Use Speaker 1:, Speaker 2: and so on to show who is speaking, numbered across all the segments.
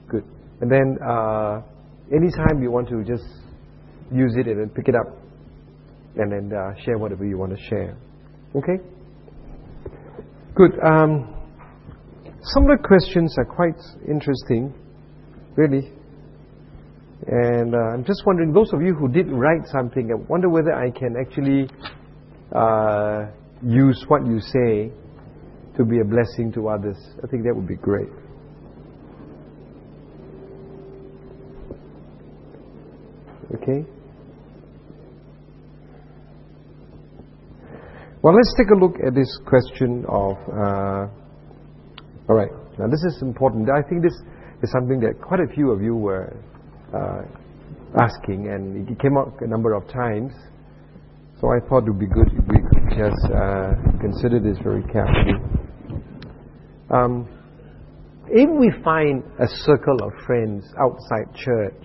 Speaker 1: Good. And then anytime you want to just use it and then pick it up and then share whatever you want to share. Okay? Good. Some of the questions are quite interesting, really. And I'm just wondering, those of you who did write something, I wonder whether I can actually use what you say to be a blessing to others. I think that would be great. Okay? Well, let's take a look at this question of... all right. Now, this is important. I think this is something that quite a few of you were asking, and it came up a number of times. So I thought it would be good if we could just consider this very carefully. If we find a circle of friends outside church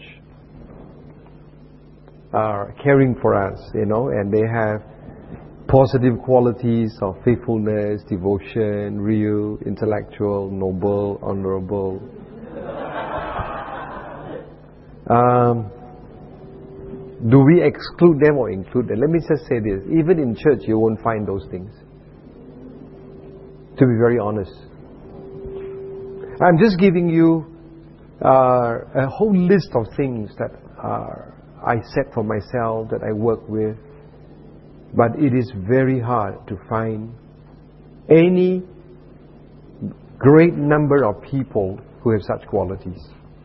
Speaker 1: caring for us, and they have positive qualities of faithfulness, devotion, real, intellectual, noble, honorable. Do we exclude them or include them? Let me just say this. Even in church, you won't find those things. To be very honest. I'm just giving you a whole list of things that I set for myself, that I work with. But it is very hard to find any great number of people who have such qualities.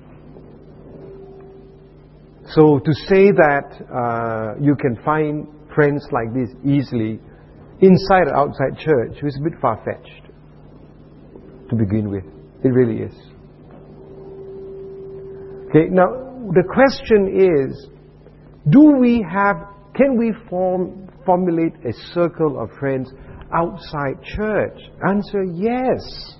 Speaker 1: So to say that you can find friends like this easily inside or outside church is a bit far-fetched to begin with. It really is. Okay, now the question is, can we formulate a circle of friends outside church? Answer, yes.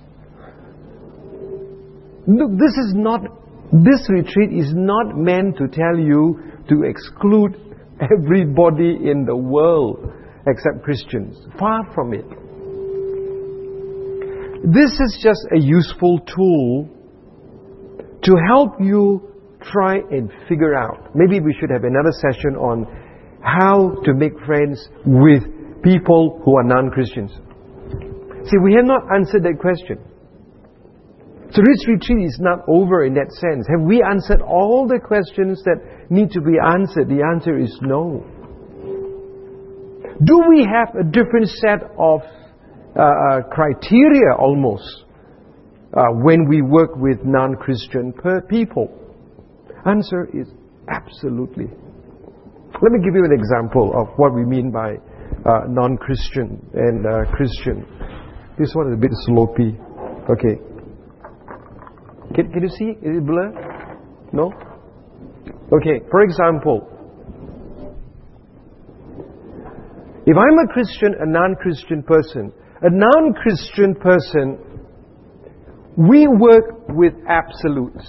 Speaker 1: Look, this retreat is not meant to tell you to exclude everybody in the world except Christians. Far from it. This is just a useful tool to help you try and figure out. Maybe we should have another session on how to make friends with people who are non-Christians. See, we have not answered that question. So this retreat is not over in that sense. Have we answered all the questions that need to be answered? The answer is no. Do we have a different set of criteria almost when we work with non-Christian people? Answer is absolutely. Let me give you an example of what we mean by non-Christian and Christian. This one is a bit slopey. Okay. Can you see? Is it blurred? No? Okay, for example, if I'm a Christian, a non-Christian person, we work with absolutes.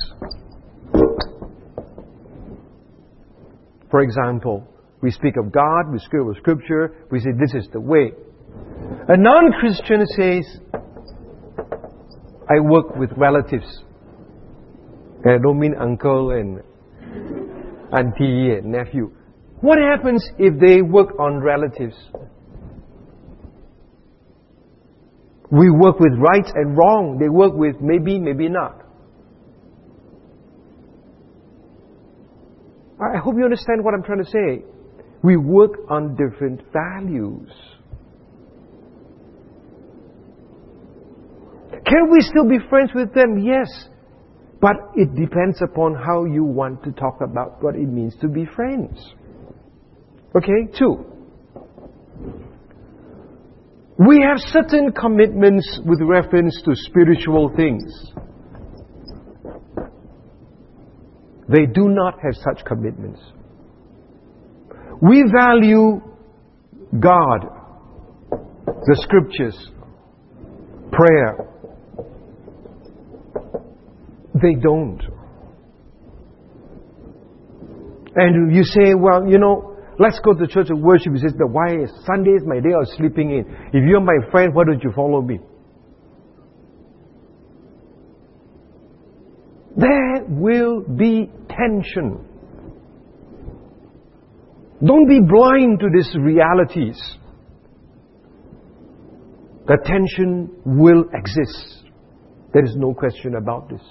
Speaker 1: For example, we speak of God, we speak of Scripture, we say this is the way. A non-Christian says, I work with relatives. And I don't mean uncle and auntie and nephew. What happens if they work on relatives? We work with right and wrong. They work with maybe, maybe not. I hope you understand what I'm trying to say. We work on different values. Can we still be friends with them? Yes. But it depends upon how you want to talk about what it means to be friends. Okay, 2. We have certain commitments with reference to spiritual things. They do not have such commitments. We value God, the Scriptures, prayer. They don't. And you say, well, let's go to church and worship. He says, why Sunday is my day of sleeping in. If you're my friend, why don't you follow me? there will be tension. Don't be blind to these realities. The tension will exist. There is no question about this.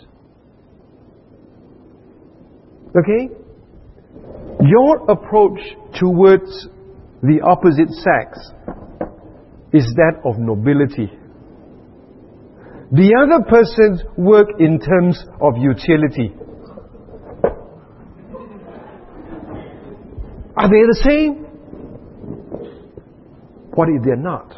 Speaker 1: Okay? Your approach towards the opposite sex is that of nobility. The other persons work in terms of utility. Are they the same? What if they're not?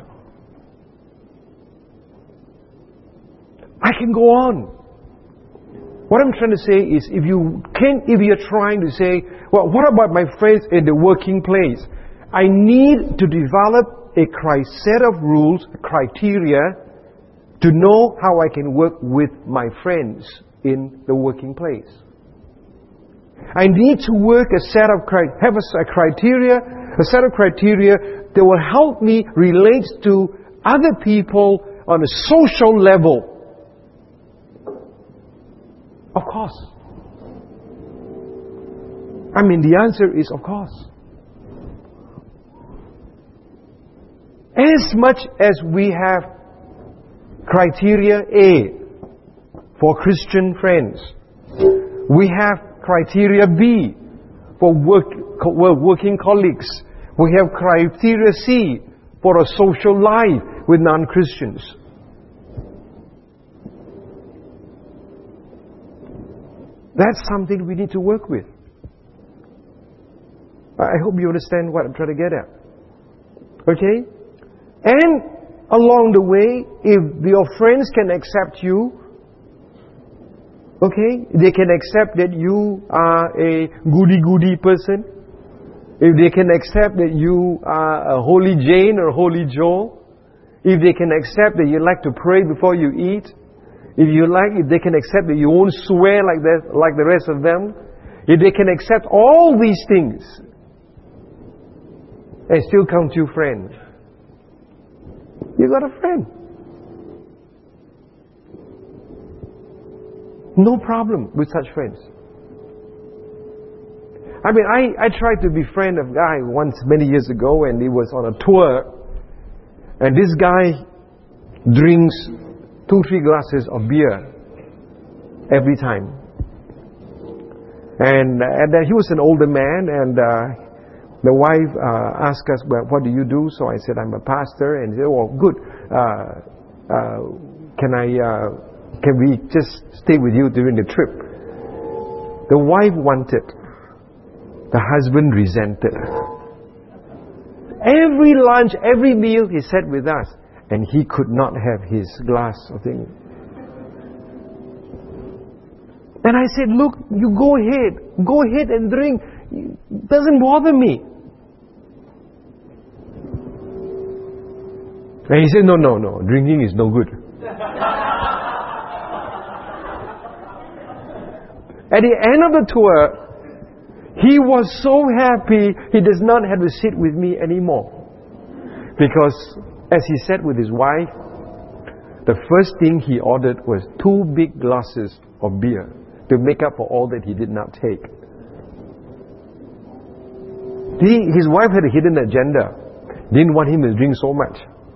Speaker 1: I can go on. What I'm trying to say is, if you're trying to say, well, what about my friends in the working place? I need to develop a set of rules, criteria, to know how I can work with my friends in the working place. I need to have a set of criteria that will help me relate to other people on a social level. Of course. I mean, the answer is of course. As much as we have criteria A for Christian friends, we have criteria B for working colleagues. We have criteria C for a social life with non-Christians. That's something we need to work with. I hope you understand what I'm trying to get at. Okay? And along the way, if your friends can accept you, okay, they can accept that you are a goody-goody person, if they can accept that you are a holy Jane or holy Joe, if they can accept that you like to pray before you eat, if they can accept that you won't swear like the rest of them, if they can accept all these things and still count you friend, you got a friend. No problem with such friends. I mean, I tried to befriend a guy once many years ago, and he was on a tour, and this guy drinks 2-3 glasses of beer every time. And then he was an older man, and the wife asked us, well, what do you do? So I said, I'm a pastor. And he said, well, good. Can we just stay with you during the trip? The wife wanted. The husband resented. Every lunch, every meal, he sat with us. And he could not have his glass of thing. And I said, look, you go ahead and drink. It doesn't bother me. And he said, no, drinking is no good. At the end of the tour, he was so happy he does not have to sit with me anymore. Because as he sat with his wife, the first thing he ordered was 2 big glasses of beer to make up for all that he did not take. His wife had a hidden agenda. Didn't want him to drink so much.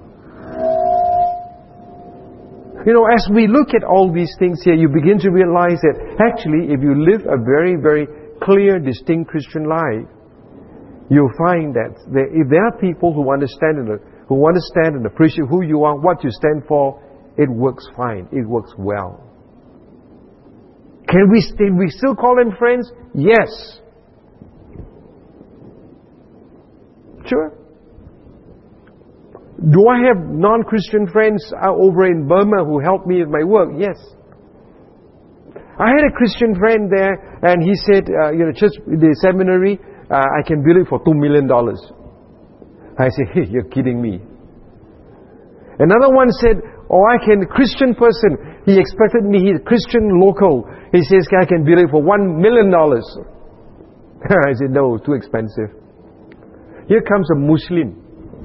Speaker 1: You know, as we look at all these things here, you begin to realize that actually, if you live a very, very clear, distinct Christian life, you'll find that if there are people who understand and appreciate who you are, what you stand for, it works fine. It works well. Can we still call them friends? Yes. Sure. Do I have non-Christian friends over in Burma who help me with my work? Yes. I had a Christian friend there, and he said, just the seminary, I can build it for $2 million. I said, hey, you're kidding me. Another one said, Christian person. He expected me, he's a Christian local. He says, I can build it for $1 million. I said, no, too expensive. Here comes a Muslim.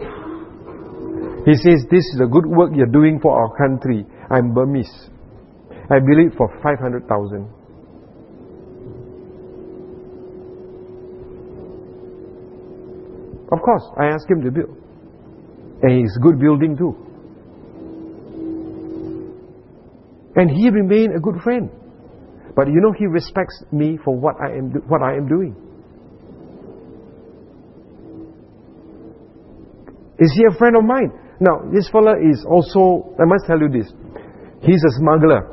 Speaker 1: He says, this is a good work you're doing for our country. I'm Burmese. I build it for 500,000. Of course, I asked him to build. And he's good building too. And he remained a good friend. But you know, he respects me for what I am doing. Is he a friend of mine? Now, this fella is also, I must tell you this, he's a smuggler.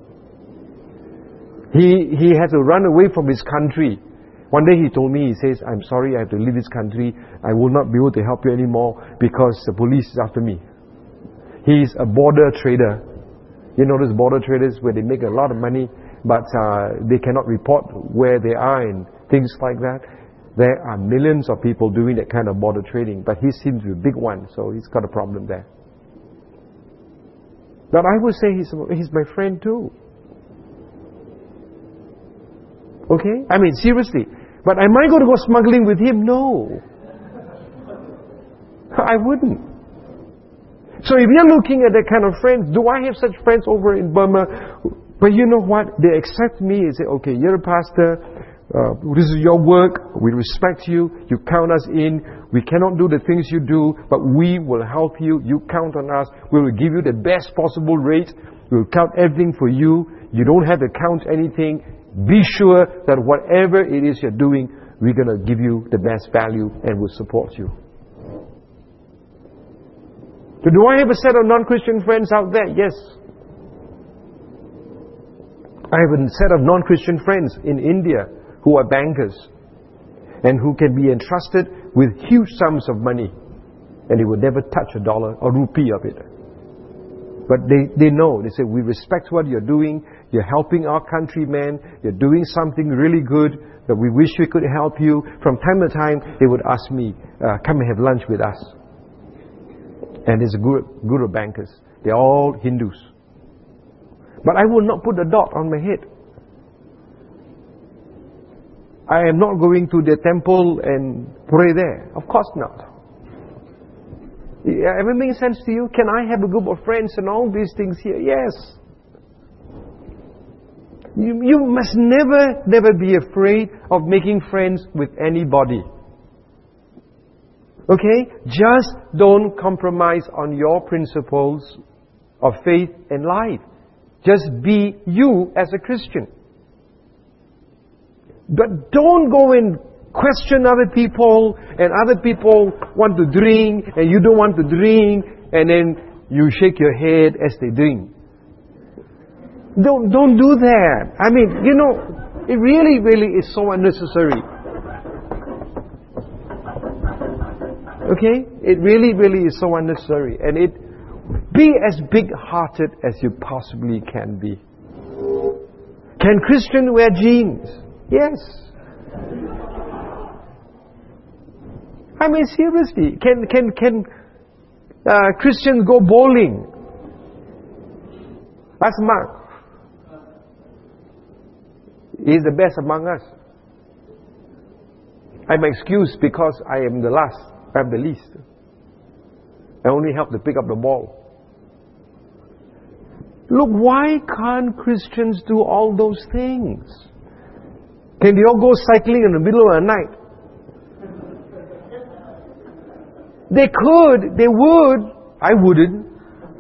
Speaker 1: He had to run away from his country. One day he told me, he says, I'm sorry, I have to leave this country. I will not be able to help you anymore because the police is after me. He's a border trader. You know those border traders where they make a lot of money, but they cannot report where they are and things like that. There are millions of people doing that kind of border trading, but he seems to be a big one, so he's got a problem there. But I would say he's my friend too. Okay? I mean, seriously. But am I going to go smuggling with him? No. I wouldn't. So if you're looking at that kind of friends, do I have such friends over in Burma? But you know what? They accept me and say, okay, you're a pastor. This is your work. We respect you. You count us in. We cannot do the things you do, but we will help you. You count on us. We will give you the best possible rate. We will count everything for you. You don't have to count anything. Be sure that whatever it is you're doing, we're going to give you the best value and will support you. So do I have a set of non-Christian friends out there? Yes. I have a set of non-Christian friends in India who are bankers and who can be entrusted with huge sums of money and they will never touch a dollar or rupee of it. But they know, they say, we respect what you're doing, you're helping our countrymen, you're doing something really good, that we wish we could help you. From time to time, they would ask me, come and have lunch with us. And there's a group of bankers. They're all Hindus. But I will not put a dot on my head. I am not going to the temple and pray there. Of course not. Everything makes sense to you? Can I have a group of friends and all these things here? Yes. You must never be afraid of making friends with anybody. Okay? Just don't compromise on your principles of faith and life. Just be you as a Christian. But don't go and question other people, and other people want to drink and you don't want to drink, and then you shake your head as they drink. Don't do that. I mean, you know, it really is so unnecessary. Okay? It really is so unnecessary. And be as big-hearted as you possibly can be. Can Christians wear jeans? Yes. I mean, seriously, can Christians go bowling? That's Mark. He's the best among us. I'm excused because I am the last. I'm the least. I only help to pick up the ball. Look, why can't Christians do all those things? Can they all go cycling in the middle of the night? They could, they would. I wouldn't.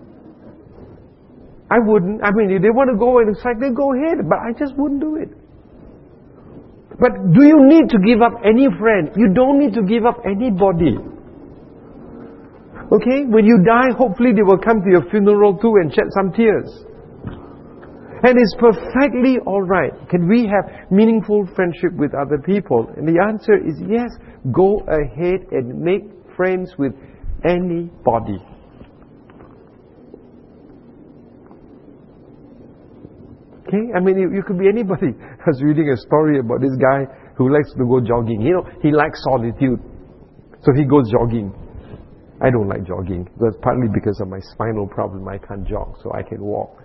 Speaker 1: I mean, if they want to go and cycle, go ahead. But I just wouldn't do it. But do you need to give up any friend? You don't need to give up anybody. Okay? When you die, hopefully they will come to your funeral too and shed some tears. And it's perfectly alright. Can we have meaningful friendship with other people? And the answer is yes. Go ahead and make friends with anybody. Okay? I mean, you could be anybody. I was reading a story about this guy who likes to go jogging. You know, he likes solitude. So he goes jogging. I don't like jogging. That's partly because of my spinal problem. I can't jog, so I can walk.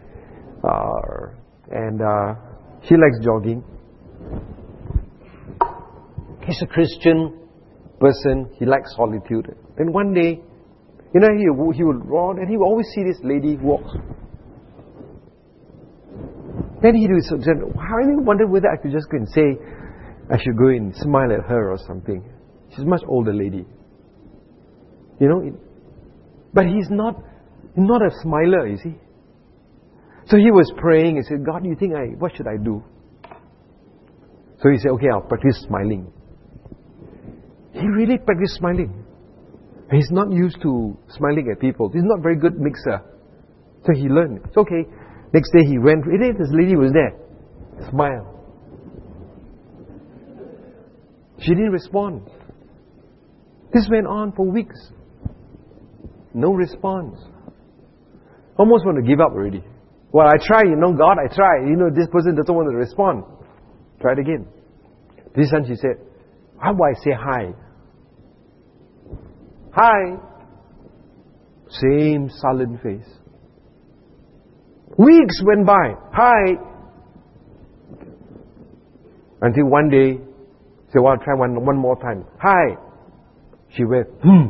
Speaker 1: He likes jogging. He's a Christian person. He likes solitude. And one day, you know, he would run and he would always see this lady walk. Then he would say, I wondered whether I could just go and say, I should go and smile at her or something. She's a much older lady. But he's not a smiler, you see. So he was praying and said, God, what should I do? So he said, okay, I'll practice smiling. He really practiced smiling. He's not used to smiling at people. He's not a very good mixer. So he learned. It's okay. Next day he went. This lady was there. Smile. She didn't respond. This went on for weeks. No response. Almost want to give up already. Well, I try, God, I try. This person doesn't want to respond. Try it again. This time she said, how do I say hi? Hi. Same sullen face. Weeks went by. Hi. Until one day, she said, well, I'll try one more time. Hi. She went,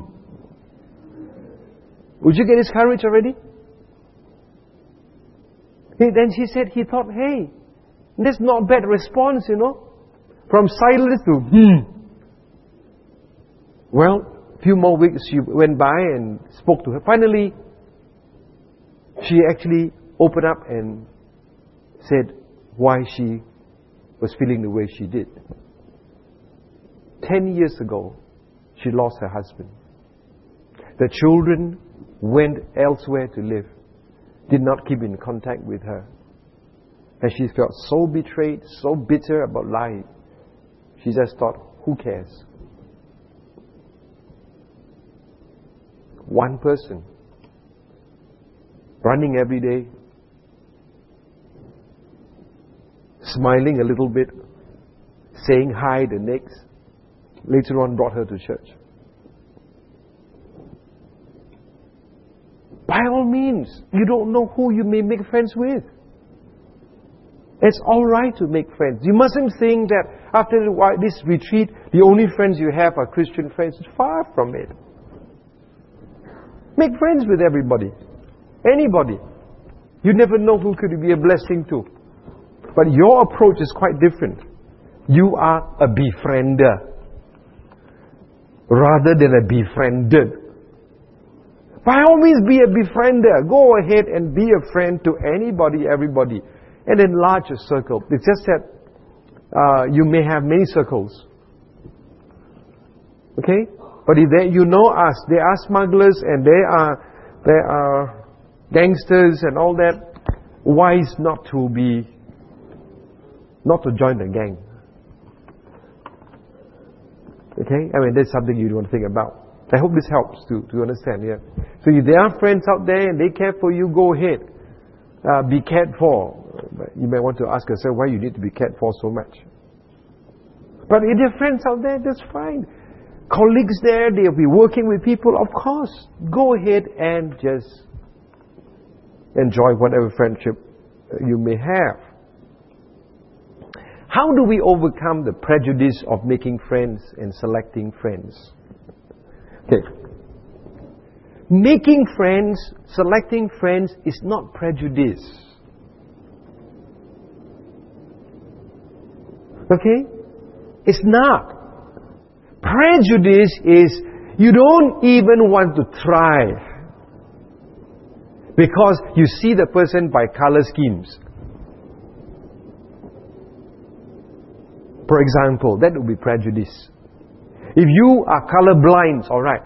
Speaker 1: Would you get his courage already? Then she said, he thought, hey, that's not a bad response, From silence to Well, a few more weeks she went by and spoke to her. Finally, she actually opened up and said why she was feeling the way she did. 10 years ago, she lost her husband. The children went elsewhere to live, did not keep in contact with her. And she felt so betrayed, so bitter about life. She just thought, who cares? One person, running every day, smiling a little bit, saying hi the next, later on brought her to church. By all means, you don't know who you may make friends with. It's all right to make friends. You mustn't think that after this retreat, the only friends you have are Christian friends. Far from it. Make friends with everybody. Anybody. You never know who could be a blessing to. But your approach is quite different. You are a befriender rather than a befriended. By all means, be a befriender. Go ahead and be a friend to anybody, everybody. And enlarge your circle. It's just that you may have many circles. Okay? But if us, they are smugglers and they are gangsters and all that. Wise not to join the gang. Okay? That's something you want to think about. I hope this helps to understand. Yeah. So if there are friends out there and they care for you, go ahead. Be cared for. But you may want to ask yourself why you need to be cared for so much. But if there are friends out there, that's fine. Colleagues there, they'll be working with people, of course. Go ahead and just enjoy whatever friendship you may have. How do we overcome the prejudice of making friends and selecting friends? Okay. Making friends, selecting friends is not prejudice. Okay? It's not. Prejudice is you don't even want to try because you see the person by color schemes. For example, that would be prejudice. If you are colorblind, all right.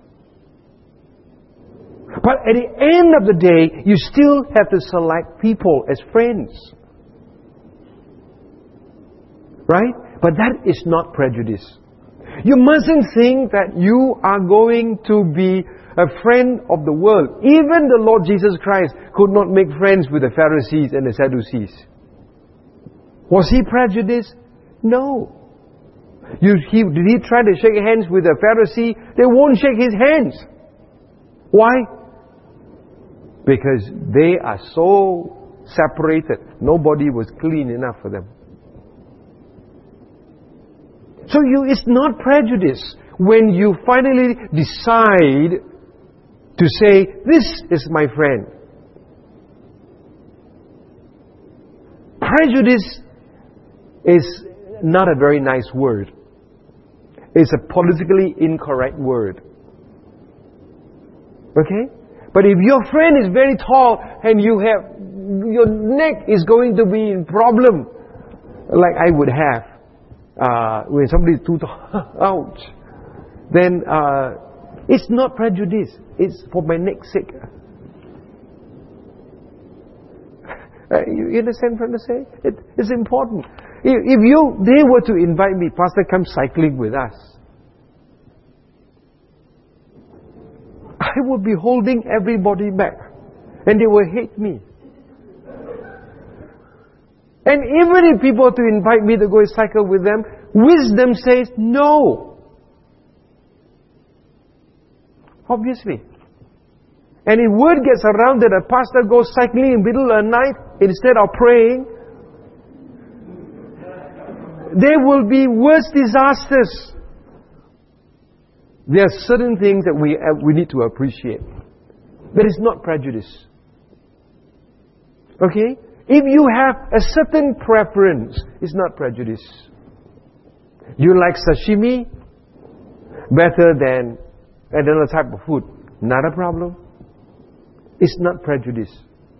Speaker 1: But at the end of the day, you still have to select people as friends. Right? But that is not prejudice. You mustn't think that you are going to be a friend of the world. Even the Lord Jesus Christ could not make friends with the Pharisees and the Sadducees. Was he prejudiced? No. Did he try to shake hands with a Pharisee? They won't shake his hands. Why? Because they are so separated. Nobody was clean enough for them. So it's not prejudice when you finally decide to say, this is my friend. Prejudice is not a very nice word. It's a politically incorrect word. Okay? But if your friend is very tall and your neck is going to be in problem, like I would have, when somebody is too tall, ouch, then it's not prejudice. It's for my neck's sake. You understand what I'm saying? It's important. If they were to invite me, Pastor, come cycling with us, I would be holding everybody back, and they will hate me. And even if people to invite me to go and cycle with them, wisdom says no. Obviously. And if word gets around that a pastor goes cycling in the middle of the night instead of praying, there will be worse disasters. There are certain things that we need to appreciate. But it's not prejudice. Okay? If you have a certain preference, it's not prejudice. You like sashimi better than another type of food. Not a problem. It's not prejudice.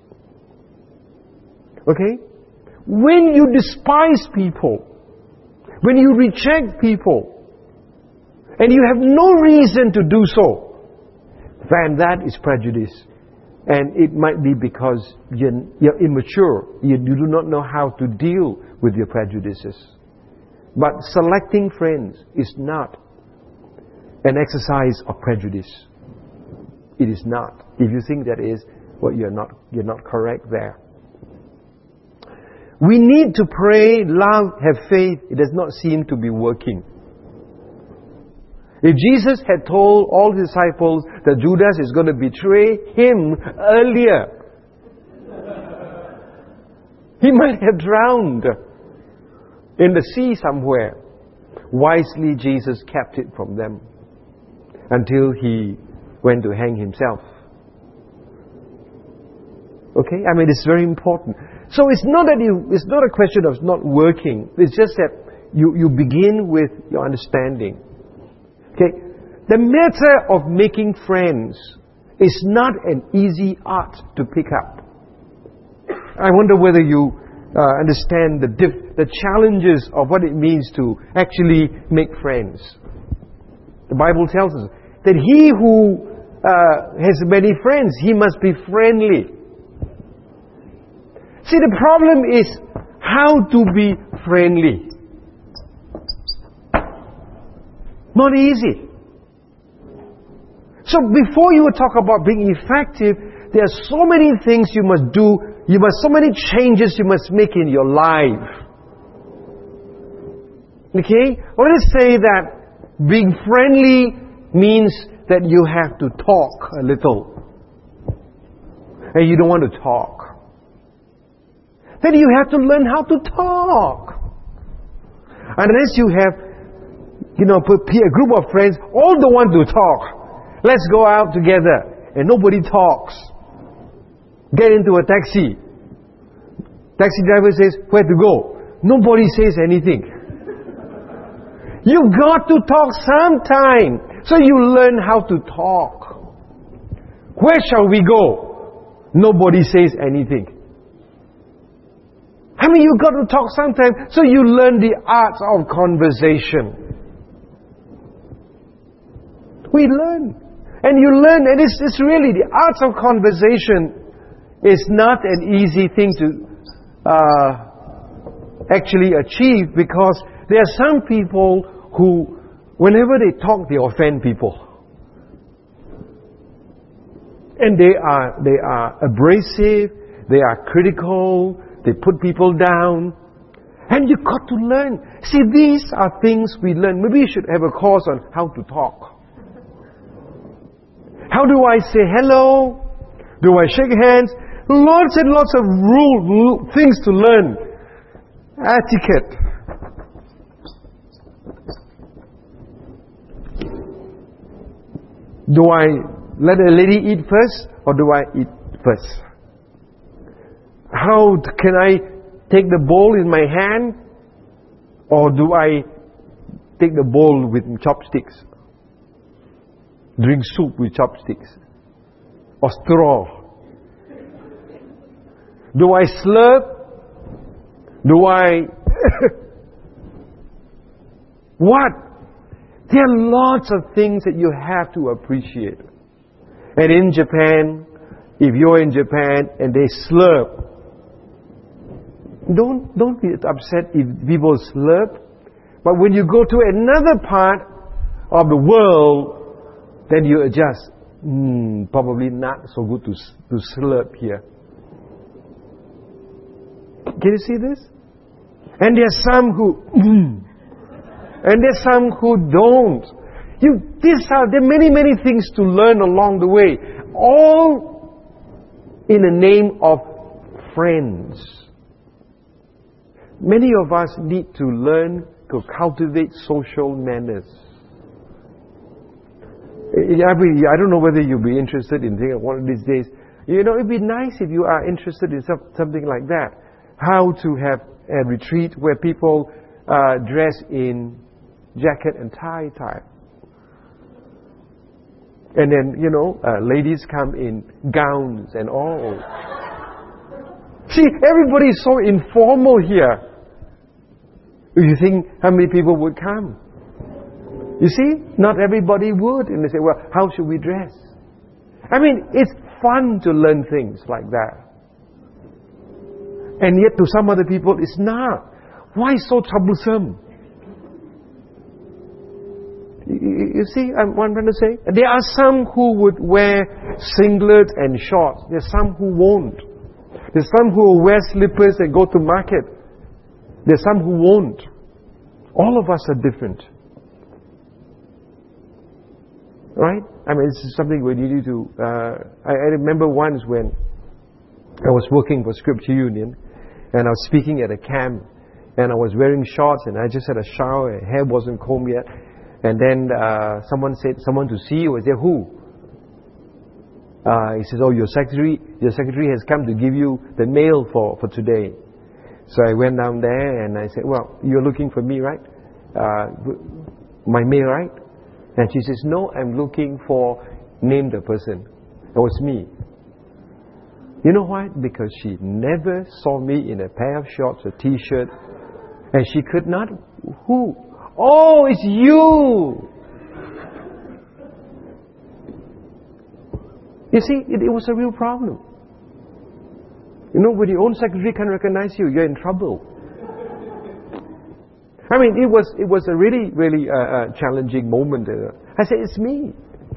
Speaker 1: Okay? When you despise people, when you reject people, and you have no reason to do so, then that is prejudice. And it might be because you're immature. You do not know how to deal with your prejudices. But selecting friends is not an exercise of prejudice. It is not. If you think that is, well, you're not correct there. We need to pray, love, have faith. It does not seem to be working. If Jesus had told all his disciples that Judas is going to betray him earlier, he might have drowned in the sea somewhere. Wisely, Jesus kept it from them until he went to hang himself. Okay? I mean, it's very important. So it's not a question of not working. It's just that you begin with your understanding. Okay, the matter of making friends is not an easy art to pick up. I wonder whether you understand the challenges of what it means to actually make friends. The Bible tells us that he who has many friends, he must be friendly. See, the problem is how to be friendly. Not easy. So before you talk about being effective, there are so many things you must do. So many changes you must make in your life. Okay? Let us say that being friendly means that you have to talk a little. And you don't want to talk. Then you have to learn how to talk. Unless you have a group of friends, all don't want to talk. Let's go out together. And nobody talks. Get into a taxi. Taxi driver says, where to go? Nobody says anything. You've got to talk sometime. So you learn how to talk. Where shall we go? Nobody says anything. I mean, you've got to talk sometime. So you learn the arts of conversation. We learn. And you learn, and it's really the arts of conversation is not an easy thing to actually achieve, because there are some people who, whenever they talk, they offend people. And they are abrasive, they are critical, they put people down. And you've got to learn. See, these are things we learn. Maybe you should have a course on how to talk. How do I say hello? Do I shake hands? Lots and lots of things to learn. Etiquette. Do I let a lady eat first, or do I eat first? How can I take the bowl in my hand, or do I take the bowl with chopsticks? Drink soup with chopsticks. or straw? Do I slurp? Do I... What? There are lots of things that you have to appreciate. And in Japan, if you're in Japan and they slurp, don't be upset if people slurp. But when you go to another part of the world, then you adjust. Probably not so good to slurp here. Can you see this? And there's some who, and there's some who don't. There are many things to learn along the way. All in the name of friends. Many of us need to learn to cultivate social manners. I don't know whether you'll be interested in one of these days. It'd be nice if you are interested in something like that. How to have a retreat where people dress in jacket and tie. And then, ladies come in gowns and all. See, everybody is so informal here. You think how many people would come? You see, not everybody would. And they say, well, how should we dress? I mean, it's fun to learn things like that. And yet to some other people, it's not. Why so troublesome? You see what I'm trying to say? There are some who would wear singlet and shorts. There's some who won't. There's some who will wear slippers and go to market. There's some who won't. All of us are different. Right? I mean, this is something we need to... I remember once when I was working for Scripture Union and I was speaking at a camp and I was wearing shorts and I just had a shower, hair wasn't combed yet. And then someone said, someone to see you. I said, who? He says, oh, your secretary has come to give you the mail for today. So I went down there and I said, well, you're looking for me, right? My mail, right? And she says, no, I'm looking for, name the person. It was me. You know why? Because she never saw me in a pair of shorts, a t-shirt, and she could not, who? Oh, it's you! You see, it was a real problem. When your own secretary can't recognize you, you're in trouble. I mean, it was a really, really challenging moment. I said, it's me.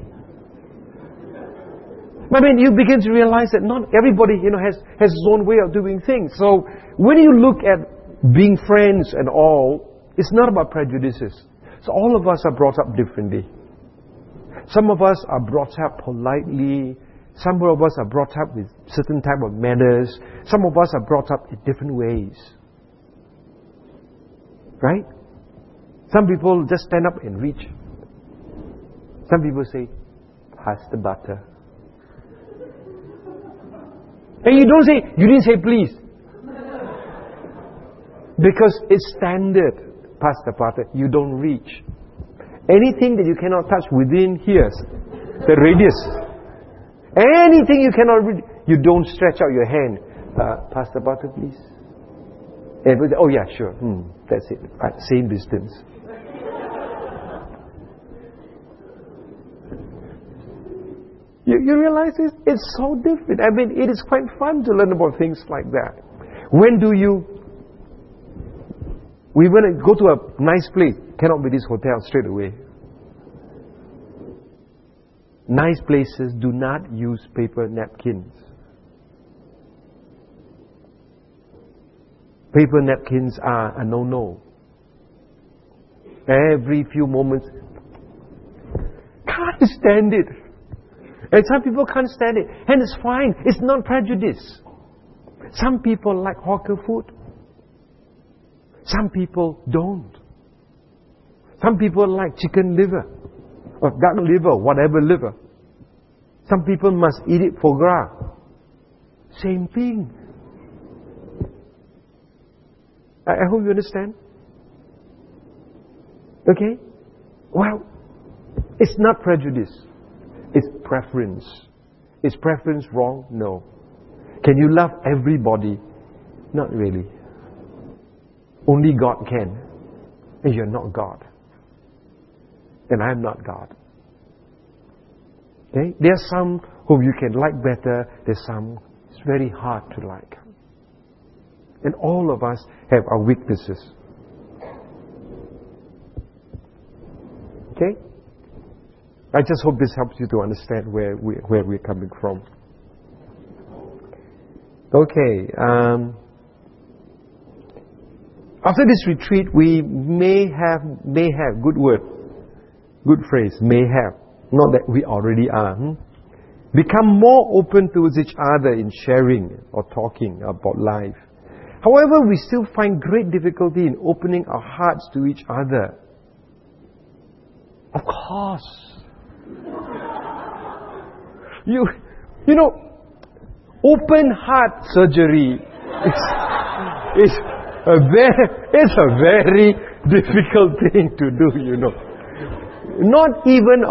Speaker 1: I mean, you begin to realize that not everybody, has his own way of doing things. So when you look at being friends and all, it's not about prejudices. So all of us are brought up differently. Some of us are brought up politely. Some of us are brought up with certain type of manners. Some of us are brought up in different ways. Right? Some people just stand up and reach. Some people say, pass the butter. And you didn't say please. Because it's standard. Pass the butter. You don't reach. Anything that you cannot touch within here, the radius. Anything you cannot reach, you don't stretch out your hand. Pass the butter, please. And oh yeah, sure. That's it. Right, same distance. You realize it's so different. I mean, it is quite fun to learn about things like that. When do you... We want to go to a nice place. Cannot be this hotel straight away. Nice places do not use paper napkins. Paper napkins are a no-no. Every few moments, can't stand it. And some people can't stand it. And it's fine. It's not prejudice. Some people like hawker food. Some people don't. Some people like chicken liver or duck liver, whatever liver. Some people must eat it foie gras. Same thing. I hope you understand. Okay? Well, it's not prejudice. It's preference. Is preference wrong? No. Can you love everybody? Not really. Only God can. And you're not God. And I'm not God. Okay? There are some whom you can like better. There's some it's very hard to like. And all of us have our weaknesses. Okay? I just hope this helps you to understand where we're coming from. Okay. After this retreat, we may have good word, good phrase, may have. Not that we already are. Become more open towards each other in sharing or talking about life. However, we still find great difficulty in opening our hearts to each other. Of course. You know, open heart surgery is a very difficult thing to do, you know. Not even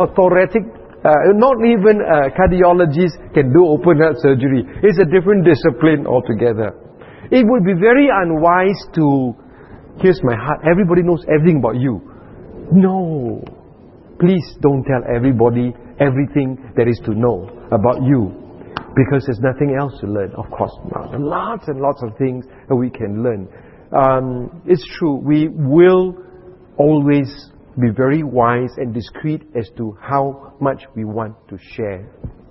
Speaker 1: cardiologists can do open heart surgery. It's a different discipline altogether. It would be very unwise to, here's my heart, everybody knows everything about you. No. Please don't tell everybody everything there is to know about you. Because there's nothing else to learn. Of course not. There are lots and lots of things that we can learn. It's true, we will always be very wise and discreet as to how much we want to share.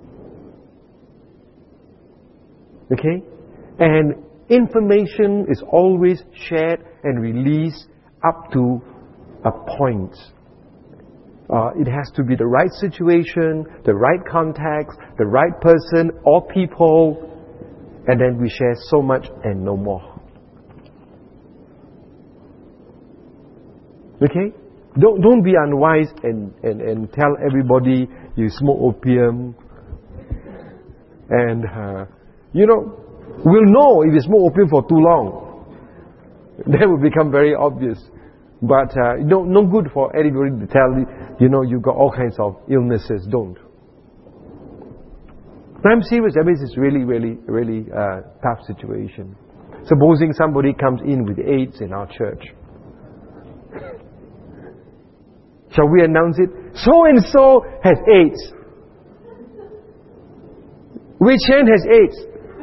Speaker 1: Okay? And information is always shared and released up to a point. It has to be the right situation, the right context, the right person or people, and then we share so much and no more. Okay? Don't be unwise and tell everybody you smoke opium. And, we'll know if you smoke opium for too long. That will become very obvious. But no good for anybody to tell you, you've got all kinds of illnesses. Don't. I'm serious. I mean, it's really, really, really tough situation. Supposing somebody comes in with AIDS in our church. Shall we announce it? So and so has AIDS. Wei Chen has AIDS.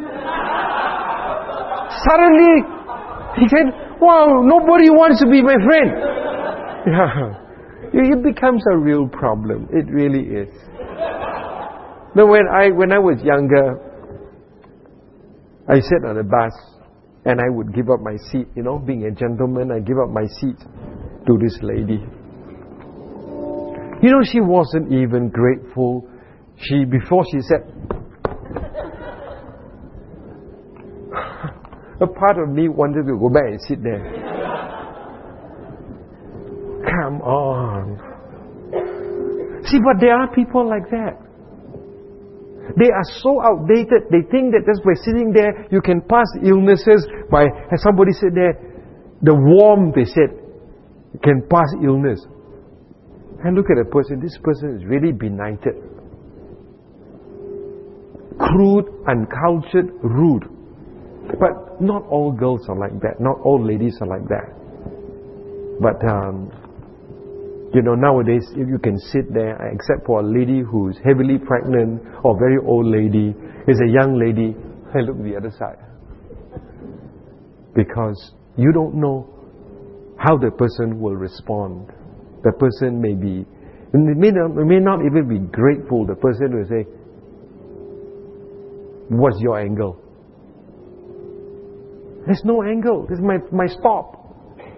Speaker 1: Suddenly, he said, wow, nobody wants to be my friend. Yeah. It becomes a real problem. It really is. Now, when I was younger, I sat on a bus and I would give up my seat. Being a gentleman, I give up my seat to this lady. She wasn't even grateful. Before she said, a part of me wanted to go back and sit there. Come on. See, but there are people like that. They are so outdated. They think that just by sitting there, you can pass illnesses by, as somebody said there, the warmth, they said, can pass illness. And look at a person. This person is really benighted. Crude, uncultured, rude. But not all girls are like that. Not all ladies are like that. But, nowadays, if you can sit there, except for a lady who's heavily pregnant or very old lady, is a young lady, I look the other side. Because you don't know how the person will respond. The person may not even be grateful. The person will say, what's your angle? There's no angle. This is my stop.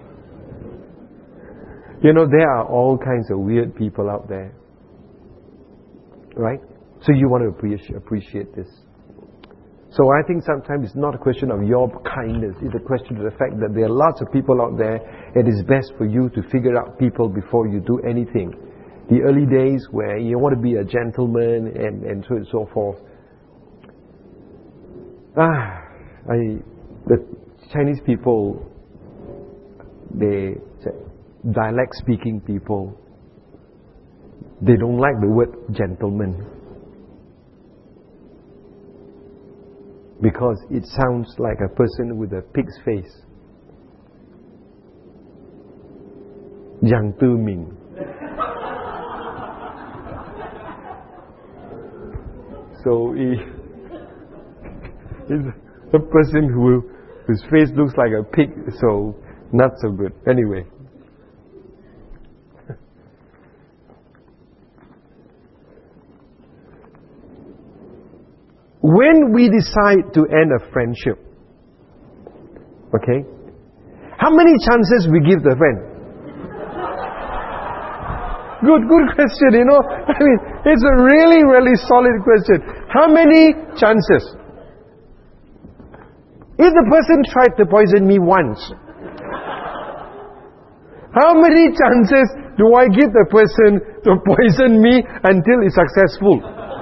Speaker 1: There are all kinds of weird people out there. Right? So you want to appreciate this. So I think sometimes it's not a question of your kindness. It's a question of the fact that there are lots of people out there. It is best for you to figure out people before you do anything. The early days where you want to be a gentleman and so on and so forth. The Chinese people, dialect speaking people, they don't like the word gentleman. because it sounds like a person with a pig's face. Jiang Tu Ming. So he's a person whose face looks like a pig, so not so good. Anyway. When we decide to end a friendship, okay, how many chances we give the friend? Good question, you know. I mean, it's a really, really solid question. How many chances? If the person tried to poison me once, how many chances do I give the person to poison me until it's successful?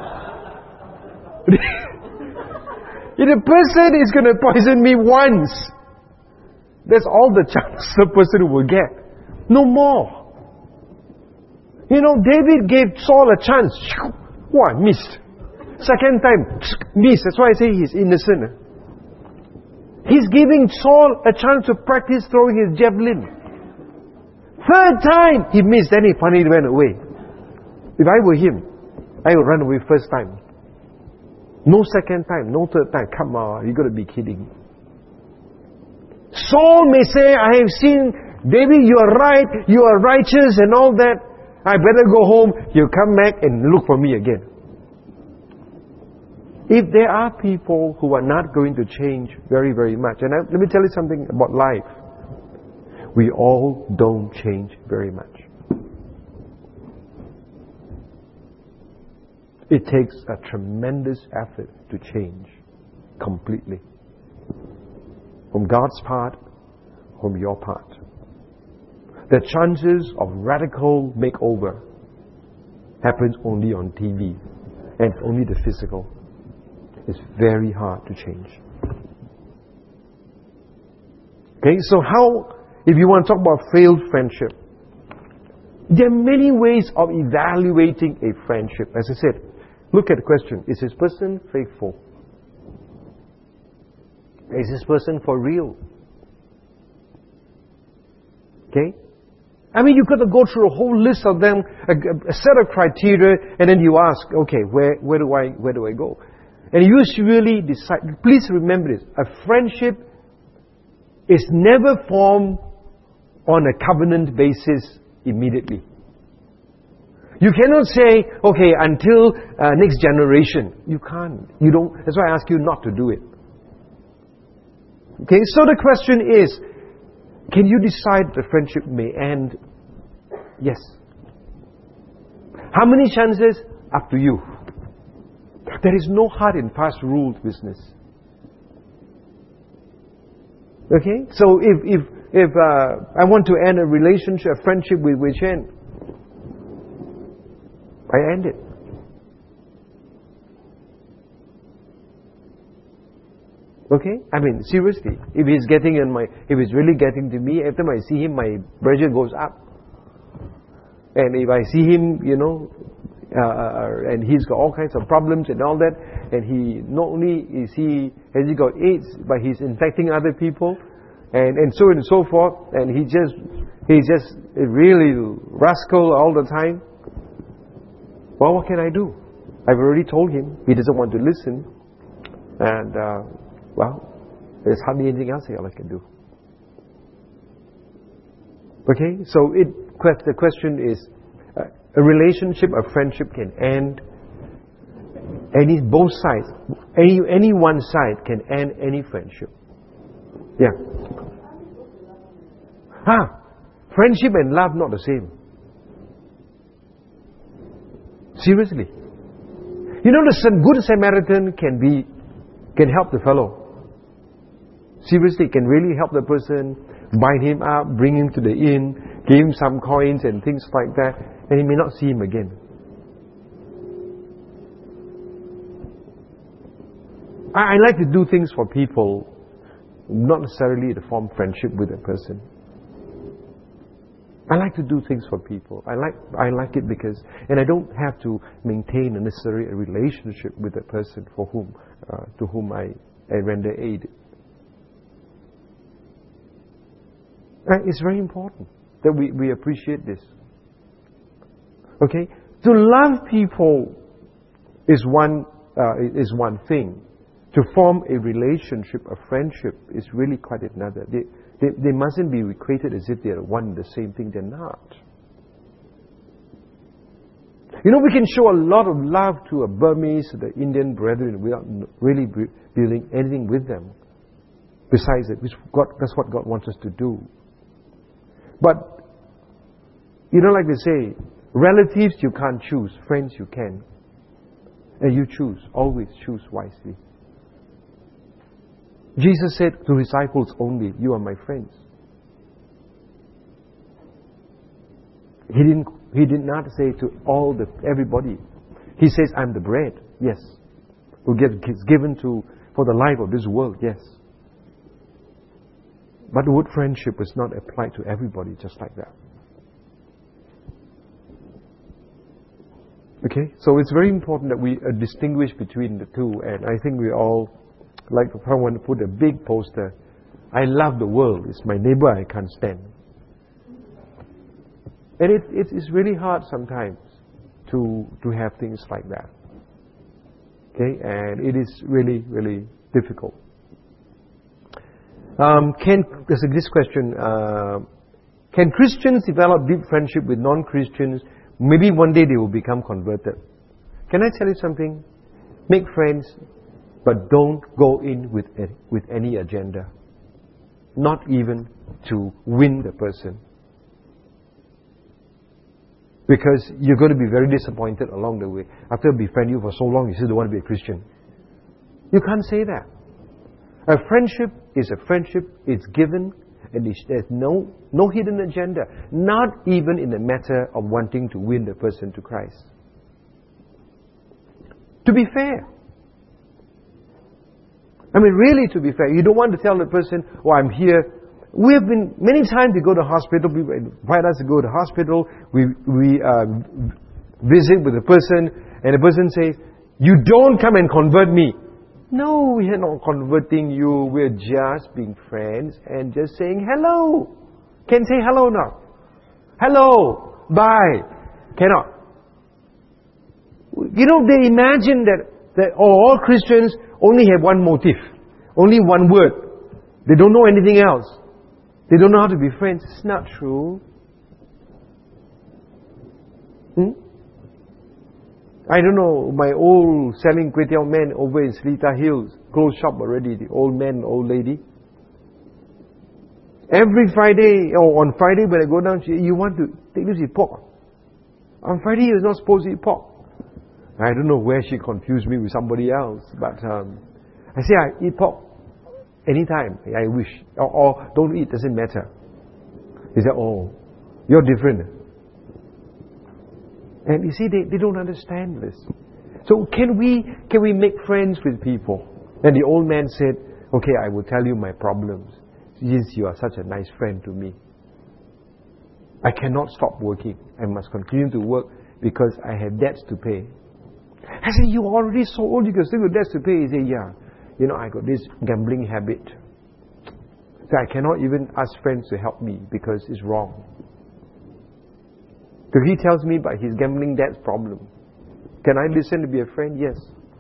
Speaker 1: If the person is going to poison me once, that's all the chance the person will get. No more. You know, David gave Saul a chance. Wow, missed. Second time, missed. That's why I say he's innocent. He's giving Saul a chance to practice throwing his javelin. Third time, he missed. Then he finally went away. If I were him, I would run away first time. No second time, no third time. Come on, you got to be kidding. Saul may say, I have seen, David, you are right, you are righteous and all that. I better go home. You come back and look for me again. If there are people who are not going to change very, very much, and let me tell you something about life. We all don't change very much. It takes a tremendous effort to change completely. From God's part, from your part. The chances of radical makeover happens only on TV and only the physical. It's very hard to change. Okay, so how, if you want to talk about failed friendship, there are many ways of evaluating a friendship. As I said, look at the question, is this person faithful? Is this person for real? Okay? I mean, you've got to go through a whole list of them, a set of criteria, and then you ask, okay, where do I go? And you should really decide. Please remember this. A friendship is never formed on a covenant basis immediately. You cannot say, okay, until next generation. You can't. You don't. That's why I ask you not to do it. Okay, so the question is, can you decide the friendship may end? Yes. How many chances? Up to you. There is no hard and fast rule business. Okay? So if I want to end a relationship, a friendship with Wei Chen, I end it. Okay? I mean, seriously. If he's really getting to me, every time I see him, my pressure goes up. And if I see him, you know, and he's got all kinds of problems and all that, and he not only has he got AIDS, but he's infecting other people, and so on and so forth, and he's just a really rascal all the time. Well, what can I do? I've already told him. He doesn't want to listen, and well, there's hardly anything else I can do. Okay, so the question is, a relationship, a friendship can end. Both sides, any one side can end any friendship. Yeah. Friendship and love not the same. Seriously. You know, the good Samaritan can help the fellow. Seriously, can really help the person, bind him up, bring him to the inn, give him some coins and things like that, and he may not see him again. I like to do things for people, not necessarily to form friendship with a person. I like to do things for people. I like it because, and I don't have to maintain a necessary relationship with a person to whom I and render aid. Right? It's very important that we appreciate this. Okay? To love people is one thing. To form a relationship, a friendship, is really quite another. They mustn't be equated as if they're one and the same thing. They're not. You know, we can show a lot of love to a Burmese, the Indian brethren, without really doing anything with them. Besides it, that's what God wants us to do. But, you know, like they say, relatives you can't choose, friends you can. And you choose, always choose wisely. Jesus said to His disciples only, "You are my friends." He did not say to everybody. He says, "I'm the bread." Yes. Who gets given for the life of this world. Yes. But the word friendship is not applied to everybody just like that. Okay? So it's very important that we distinguish between the two. And I think we all, like someone put a big poster, "I love the world. It's my neighbor I can't stand." And it's really hard sometimes to have things like that. Okay? And it is really, really difficult. There's this question. Can Christians develop deep friendship with non-Christians? Maybe one day they will become converted. Can I tell you something? Make friends, but don't go in with any agenda. Not even to win the person. Because you're going to be very disappointed along the way. After befriending you for so long, you still don't want to be a Christian. You can't say that. A friendship is a friendship. It's given, and there's no hidden agenda. Not even in the matter of wanting to win the person to Christ. To be fair. I mean, really to be fair. You don't want to tell the person, "Oh, I'm here." We have been, many times we go to hospital, people invite us to go to hospital, we visit with the person, and the person says, "You don't come and convert me." No, we are not converting you, we're just being friends and just saying hello. Can say hello now? Hello, bye. Cannot. You know, they imagine that all Christians only have one motive, only one word. They don't know anything else. They don't know how to be friends. It's not true. I don't know, my old selling kway teow man over in Seletar Hills, closed shop already, the old man, old lady. Every Friday, or on Friday when I go down, "You want to take this with pork?" On Friday you're not supposed to eat pork. I don't know where she confused me with somebody else, but I say I eat pork anytime I wish, or don't eat, doesn't matter. He said, "Oh, you're different." And you see, they don't understand this. So can we make friends with people? And the old man said, "Okay, I will tell you my problems. Since you are such a nice friend to me, I cannot stop working. I must continue to work because I have debts to pay." I said, "You're already so old, you can still have debts to pay." He said, "Yeah. You know, I got this gambling habit. So I cannot even ask friends to help me because it's wrong." So he tells me about his gambling debt's problem. Can I listen to be a friend? Yes.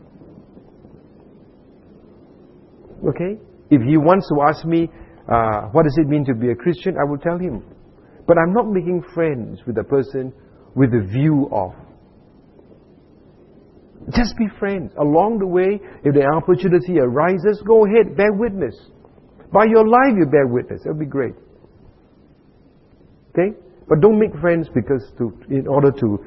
Speaker 1: Okay? If he wants to ask me, what does it mean to be a Christian? I will tell him. But I'm not making friends with a person with the view of. Just be friends. Along the way, if the opportunity arises, go ahead, bear witness. By your life, you bear witness. That would be great. Okay? But don't make friends in order to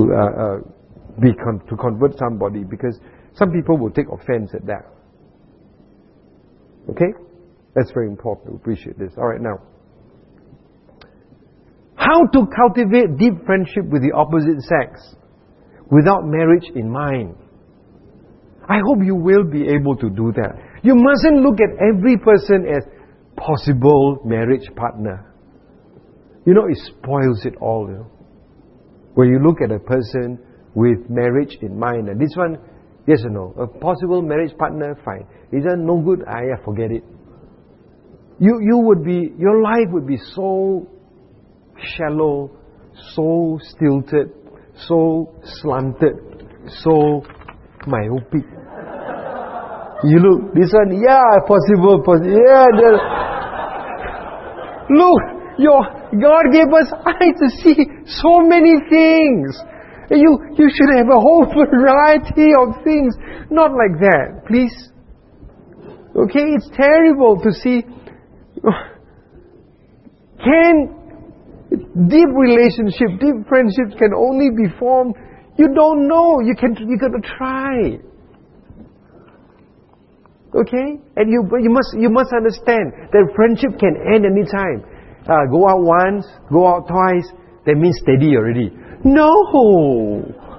Speaker 1: convert somebody, because some people will take offense at that. Okay? That's very important to appreciate this. All right, now. How to cultivate deep friendship with the opposite sex without marriage in mind. I hope you will be able to do that. You mustn't look at every person as possible marriage partner. You know, it spoils it all. When you look at a person with marriage in mind, and this one, Yes or no? A possible marriage partner, fine. Is that no good? Forget it. Your life would be so shallow, so stilted, so slanted, so myopic. You look, this one, possible. Look, God gave us eyes to see so many things. You should have a whole variety of things. Not like that, please. Okay, it's terrible to see. Deep relationship, deep friendships can only be formed. You don't know. You got to try. Okay, and you must understand that friendship can end anytime. Go out once, go out twice. That means steady already. No.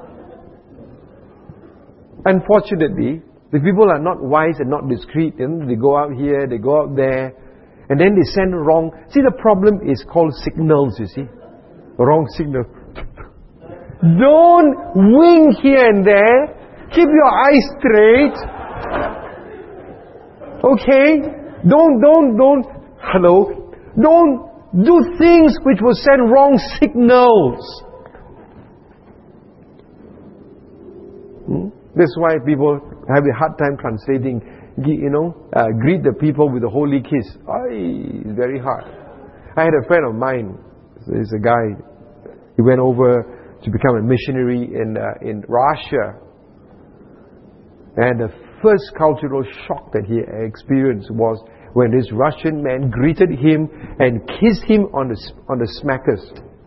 Speaker 1: Unfortunately, the people are not wise and not discreet. They go out here, they go out there. And then they send wrong. See, the problem is called signals, you see. Wrong signal. Don't wing here and there. Keep your eyes straight. Okay? Don't, hello? Don't do things which will send wrong signals. That's why people have a hard time translating. Greet the people with a holy kiss. It's very hard. I had a friend of mine. There's a guy. He went over to become a missionary in Russia. And the first cultural shock that he experienced was when this Russian man greeted him and kissed him on the smackers.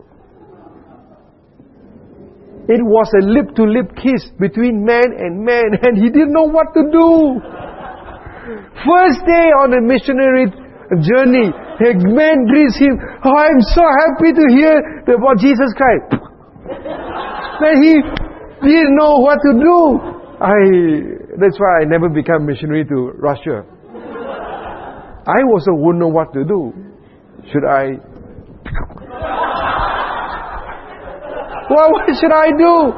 Speaker 1: It was a lip-to-lip kiss between man and man, and he didn't know what to do. First day on a missionary journey, the man greets him. I'm so happy to hear about Jesus Christ. Then he didn't know what to do. That's why I never became missionary to Russia. I also wouldn't know what to do. Should I? What should I do?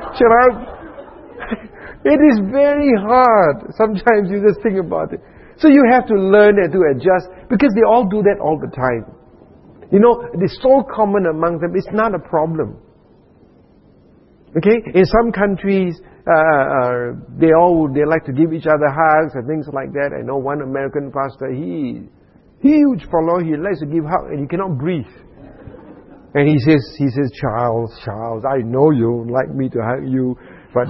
Speaker 1: It is very hard. Sometimes you just think about it. So you have to learn and to adjust, because they all do that all the time. It's so common among them. It's not a problem. Okay? In some countries, they like to give each other hugs and things like that. I know one American pastor, huge fellow, he likes to give hugs and he cannot breathe. And he says, Charles, I know you like me to hug you, but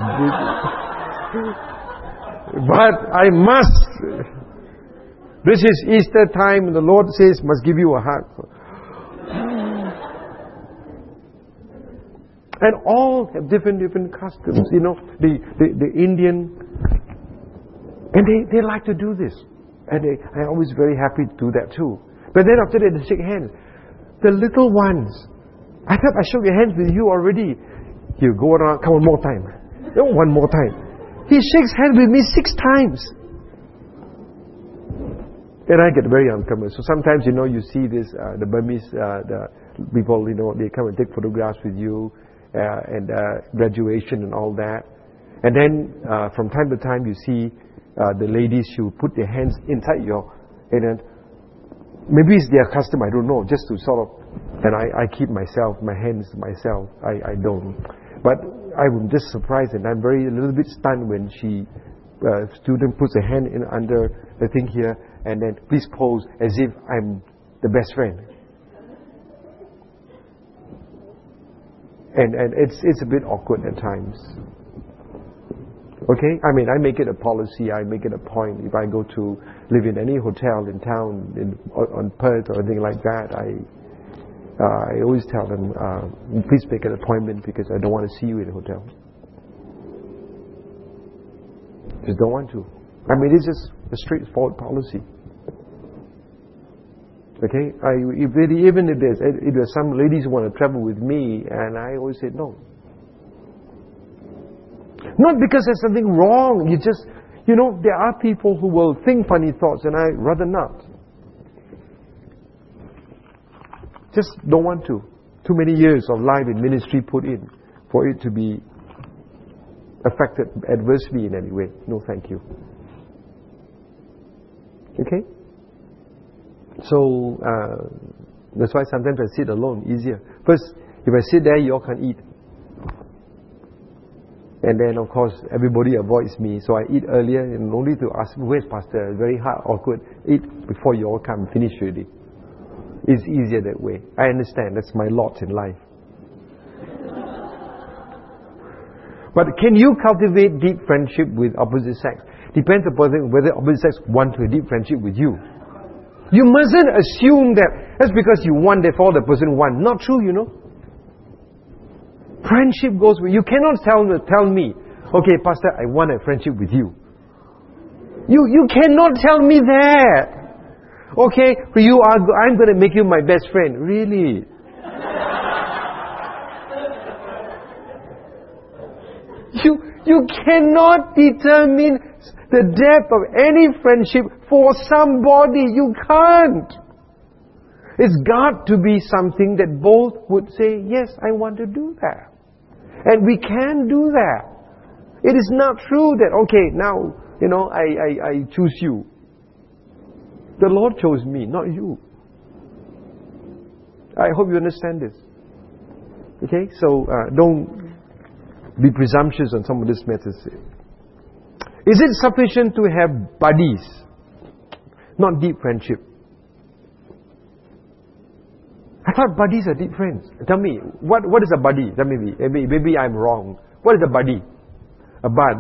Speaker 1: I must. This is Easter time, and the Lord says, must give you a hug. And all have different customs. The Indian, and they like to do this. And I'm always very happy to do that too. But then after that, they shake hands. The little ones, I thought I shook your hands with you already. You go around, come one more time. One more time. He shakes hands with me 6 times. And I get very uncomfortable. So sometimes, you see this, the Burmese, the people, they come and take photographs with you, and graduation and all that. And then, from time to time, you see the ladies who put their hands inside and then, maybe it's their custom, I don't know, just to sort of, and I keep my hands to myself. I don't. But I'm just surprised, and I'm a little bit stunned when student puts a hand in under the thing here, and then please pose as if I'm the best friend. And it's a bit awkward at times. Okay? I make it a policy, I make it a point. If I go to live in any hotel in town, on Perth or anything like that, I always tell them, please make an appointment, because I don't want to see you in a hotel. Just don't want to. It's just a straightforward policy. Okay? Even if there's some ladies who want to travel with me, and I always say no. Not because there's something wrong. There are people who will think funny thoughts, and I'd rather not. Just don't want to. Too many years of life in ministry put in for it to be affected adversely in any way. No, thank you. Okay? So, that's why sometimes I sit alone, easier. First, if I sit there, you all can't eat. And then, of course, everybody avoids me. So I eat earlier and only to ask, where's Pastor? Very hard, awkward. Eat before you all come, finish already. It's easier that way. I understand. That's my lot in life. But can you cultivate deep friendship with opposite sex? Depends upon whether opposite sex want to have deep friendship with you. You mustn't assume that that's because you want, therefore the person want. Not true, you know. Friendship goes with... You cannot tell me, okay, Pastor, I want a friendship with you. You cannot tell me that. Okay, I'm going to make you my best friend. Really? You cannot determine the depth of any friendship for somebody. You can't. It's got to be something that both would say, yes, I want to do that. And we can do that. It is not true that, okay, now, I choose you. The Lord chose me, not you. I hope you understand this. Okay, so don't be presumptuous on some of this matters. Is it sufficient to have buddies, not deep friendship? I thought buddies are deep friends. Tell me, what is a buddy? Tell me, maybe I'm wrong. What is a buddy? A bud.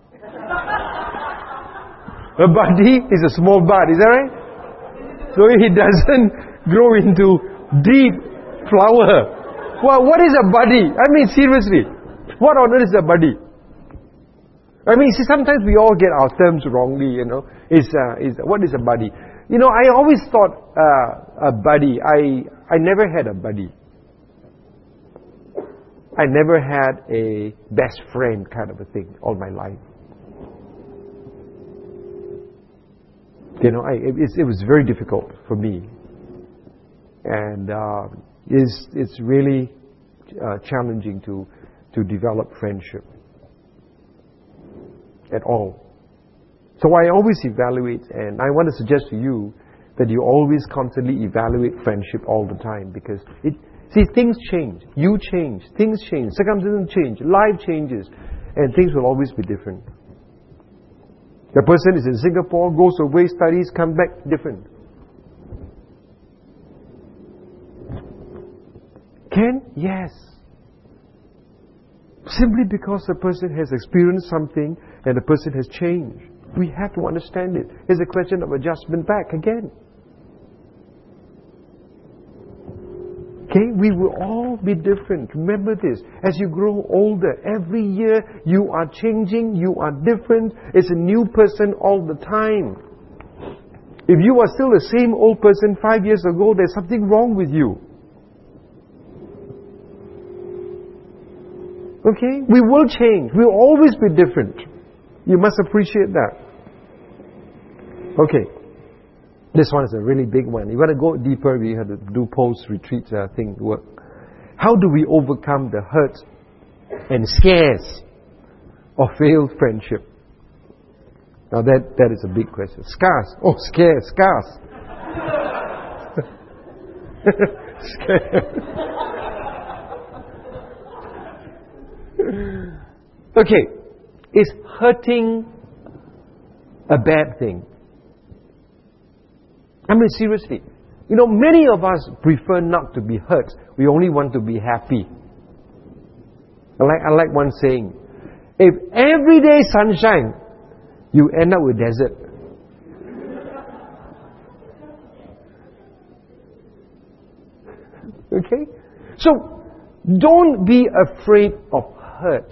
Speaker 1: A buddy is a small bud, is that right? So it doesn't grow into deep flower. Well, what is a buddy? I mean, seriously. What on earth is a buddy? I mean, see, sometimes we all get our terms wrongly, what is a buddy? I always thought a buddy, I never had a buddy. I never had a best friend kind of a thing all my life. It was very difficult for me. And it's really challenging to develop friendship at all. So I always evaluate, and I want to suggest to you that you always constantly evaluate friendship all the time, because things change, you change, things change, circumstances change, life changes, and things will always be different. The person is in Singapore, goes away, studies, come back, different. Yes. Simply because the person has experienced something and the person has changed. We have to understand it. It's a question of adjustment back again. Okay, we will all be different. Remember this. As you grow older, every year you are changing, you are different. It's a new person all the time. If you are still the same old person 5 years ago, there's something wrong with you. Okay? We will change. We will always be different. You must appreciate that. Okay. This one is a really big one. You want to go deeper, we have to do post-retreat thing work. How do we overcome the hurt and scares of failed friendship? Now that is a big question. Scars. Oh, scares. Scars. Okay. Is hurting a bad thing? I mean, seriously. Many of us prefer not to be hurt. We only want to be happy. I like one saying. If every day sunshine, you end up with desert. Okay? So, don't be afraid of hurt.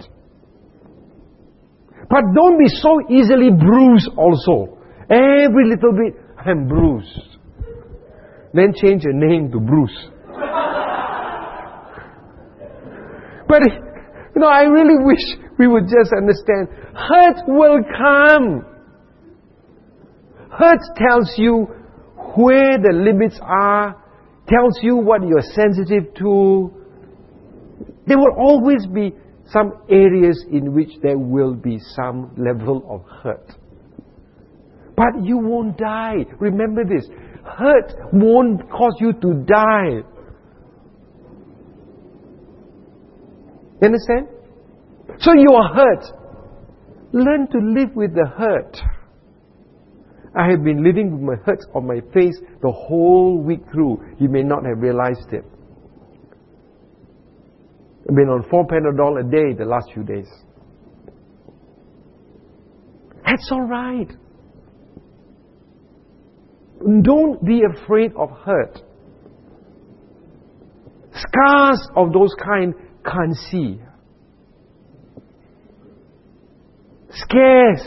Speaker 1: But don't be so easily bruised also. Every little bit, I'm bruised. Then change your name to Bruce. But, I really wish we would just understand. Hurt will come. Hurt tells you where the limits are, tells you what you're sensitive to. There will always be some areas in which there will be some level of hurt. But you won't die. Remember this. Hurt won't cause you to die. You understand? So you are hurt. Learn to live with the hurt. I have been living with my hurts on my face the whole week through. You may not have realized it. I've been on 4 Panadol a day the last few days. That's all right. Don't be afraid of hurt. Scars of those kind can't see. Scares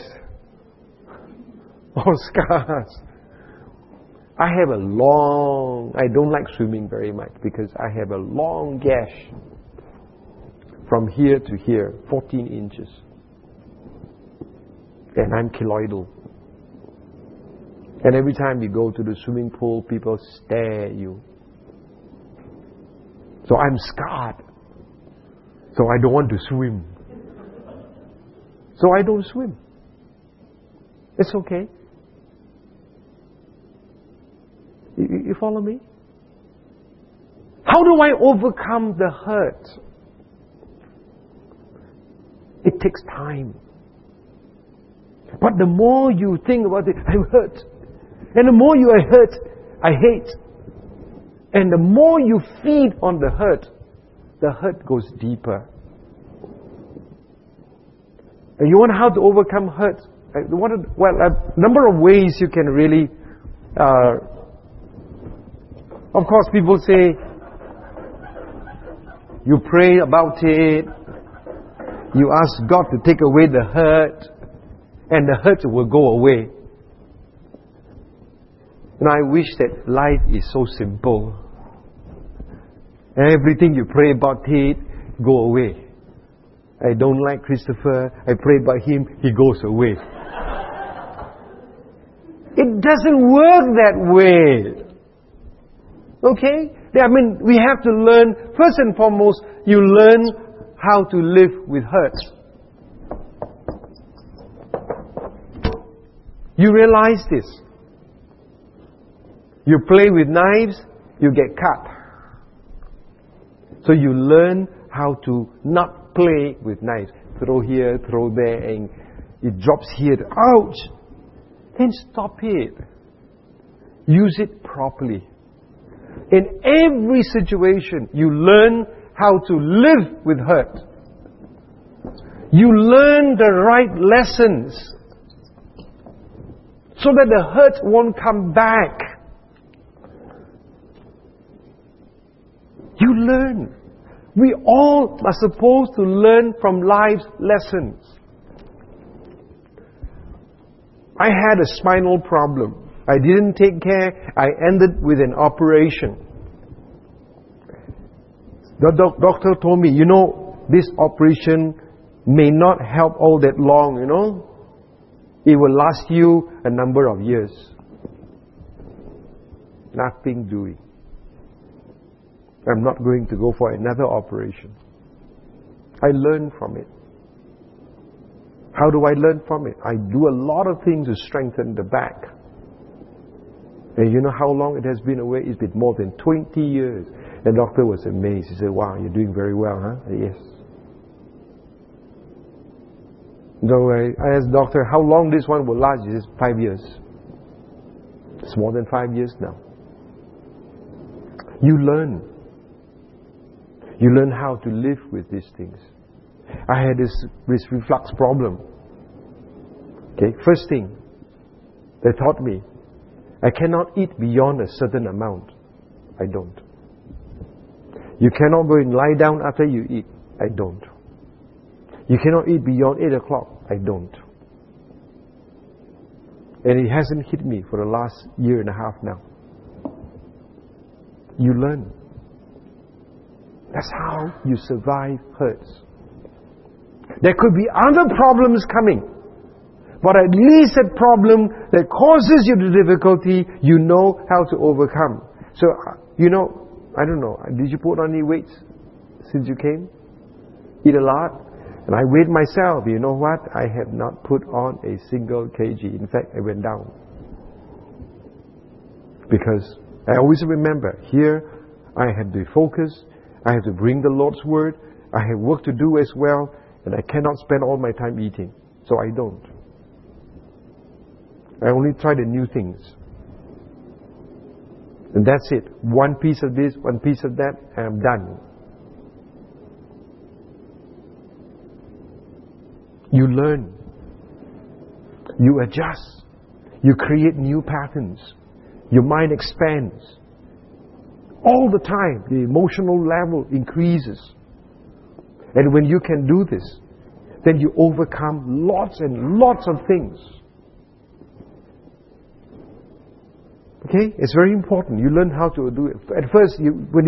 Speaker 1: or scars. I don't like swimming very much because I have a long gash from here to here, 14 inches. And I'm keloidal. And every time you go to the swimming pool, people stare at you. So I'm scarred. So I don't want to swim. So I don't swim. It's okay. You follow me? How do I overcome the hurt? It takes time. But the more you think about it, I'm hurt. And the more you are hurt, I hate. And the more you feed on the hurt goes deeper. And you want how to overcome hurt? A number of ways you can really... of course, people say, you pray about it, you ask God to take away the hurt, and the hurt will go away. And I wish that life is so simple. Everything you pray about it, go away. I don't like Christopher, I pray about him, he goes away. It doesn't work that way. Okay? I mean, we have to learn, first and foremost, you learn how to live with hurt. You realize this. You play with knives, you get cut. So you learn how to not play with knives. Throw here, throw there, and it drops here. Ouch! Then stop it. Use it properly. In every situation, you learn how to live with hurt. You learn the right lessons so that the hurt won't come back. You learn. We all are supposed to learn from life's lessons. I had a spinal problem. I didn't take care. I ended with an operation. The doctor told me, this operation may not help all that long, It will last you a number of years. Nothing doing. I'm not going to go for another operation. I learn from it. How do I learn from it? I do a lot of things to strengthen the back. And you know how long it has been away? It's been more than 20 years. The doctor was amazed. He said, wow, you're doing very well, huh? I said, yes. So I asked the doctor, how long this one will last? He says, 5 years. It's more than 5 years now. You learn. You learn how to live with these things. I had this reflux problem. Okay, first thing, they taught me, I cannot eat beyond a certain amount. I don't. You cannot go and lie down after you eat. I don't. You cannot eat beyond 8 o'clock. I don't. And it hasn't hit me for the last year and a half now. You learn. That's how you survive hurts. There could be other problems coming. But at least that problem that causes you the difficulty, you know how to overcome. So, I don't know, did you put on any weights since you came? Eat a lot? And I weighed myself. You know what? I have not put on a single kg. In fact, I went down. Because I always remember, here I have to focus, I have to bring the Lord's Word, I have work to do as well, and I cannot spend all my time eating. So I don't. I only try the new things. And that's it. One piece of this, one piece of that, and I'm done. You learn. You adjust. You create new patterns. Your mind expands. All the time, the emotional level increases. And when you can do this, then you overcome lots and lots of things. Okay? It's very important. You learn how to do it. At first, when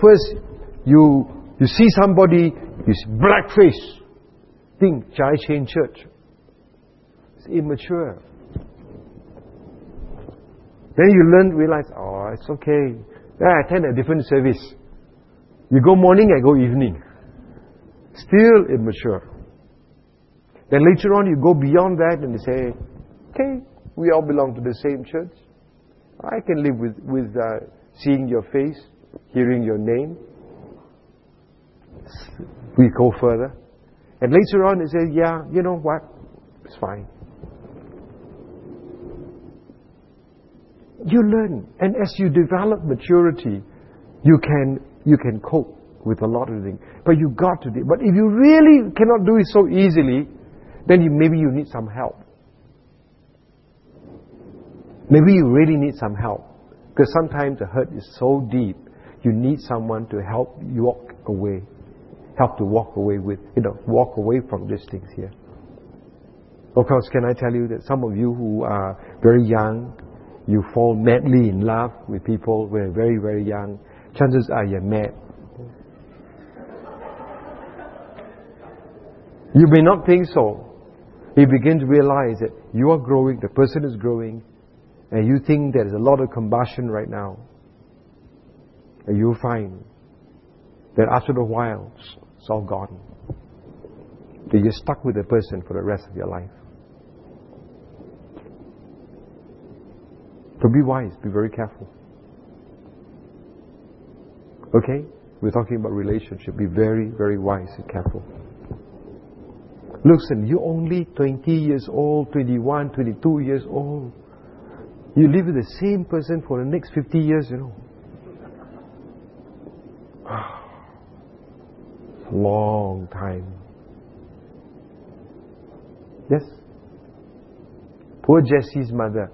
Speaker 1: you see somebody, you see black face, think Chai Chain Church. It's immature. Then you realize, oh, it's okay. Then I attend a different service. You go morning, I go evening. Still immature. Then later on, you go beyond that and you say, okay, we all belong to the same church. I can live with seeing your face, hearing your name. We go further. And later on, you say, yeah, you know what? It's fine. You learn. And as you develop maturity, you can cope with a lot of things. But you got to do it. But if you really cannot do it so easily, then maybe you need some help. Maybe you really need some help. Because sometimes the hurt is so deep, you need someone to help you walk away. Help to walk away walk away from these things here. Of course, can I tell you that some of you who are very young, you fall madly in love with people when you're very, very young. Chances are you're mad. You may not think so. You begin to realize that you are growing, the person is growing, and you think there is a lot of combustion right now. And you'll find that after a while, it's all gone. That you're stuck with the person for the rest of your life. So be wise, be very careful. Okay? We're talking about relationship. Be very, very wise and careful. Listen, you're only 20 years old, 21, 22 years old. You live with the same person for the next 50 years, you know. Long time. Yes? Poor Jesse's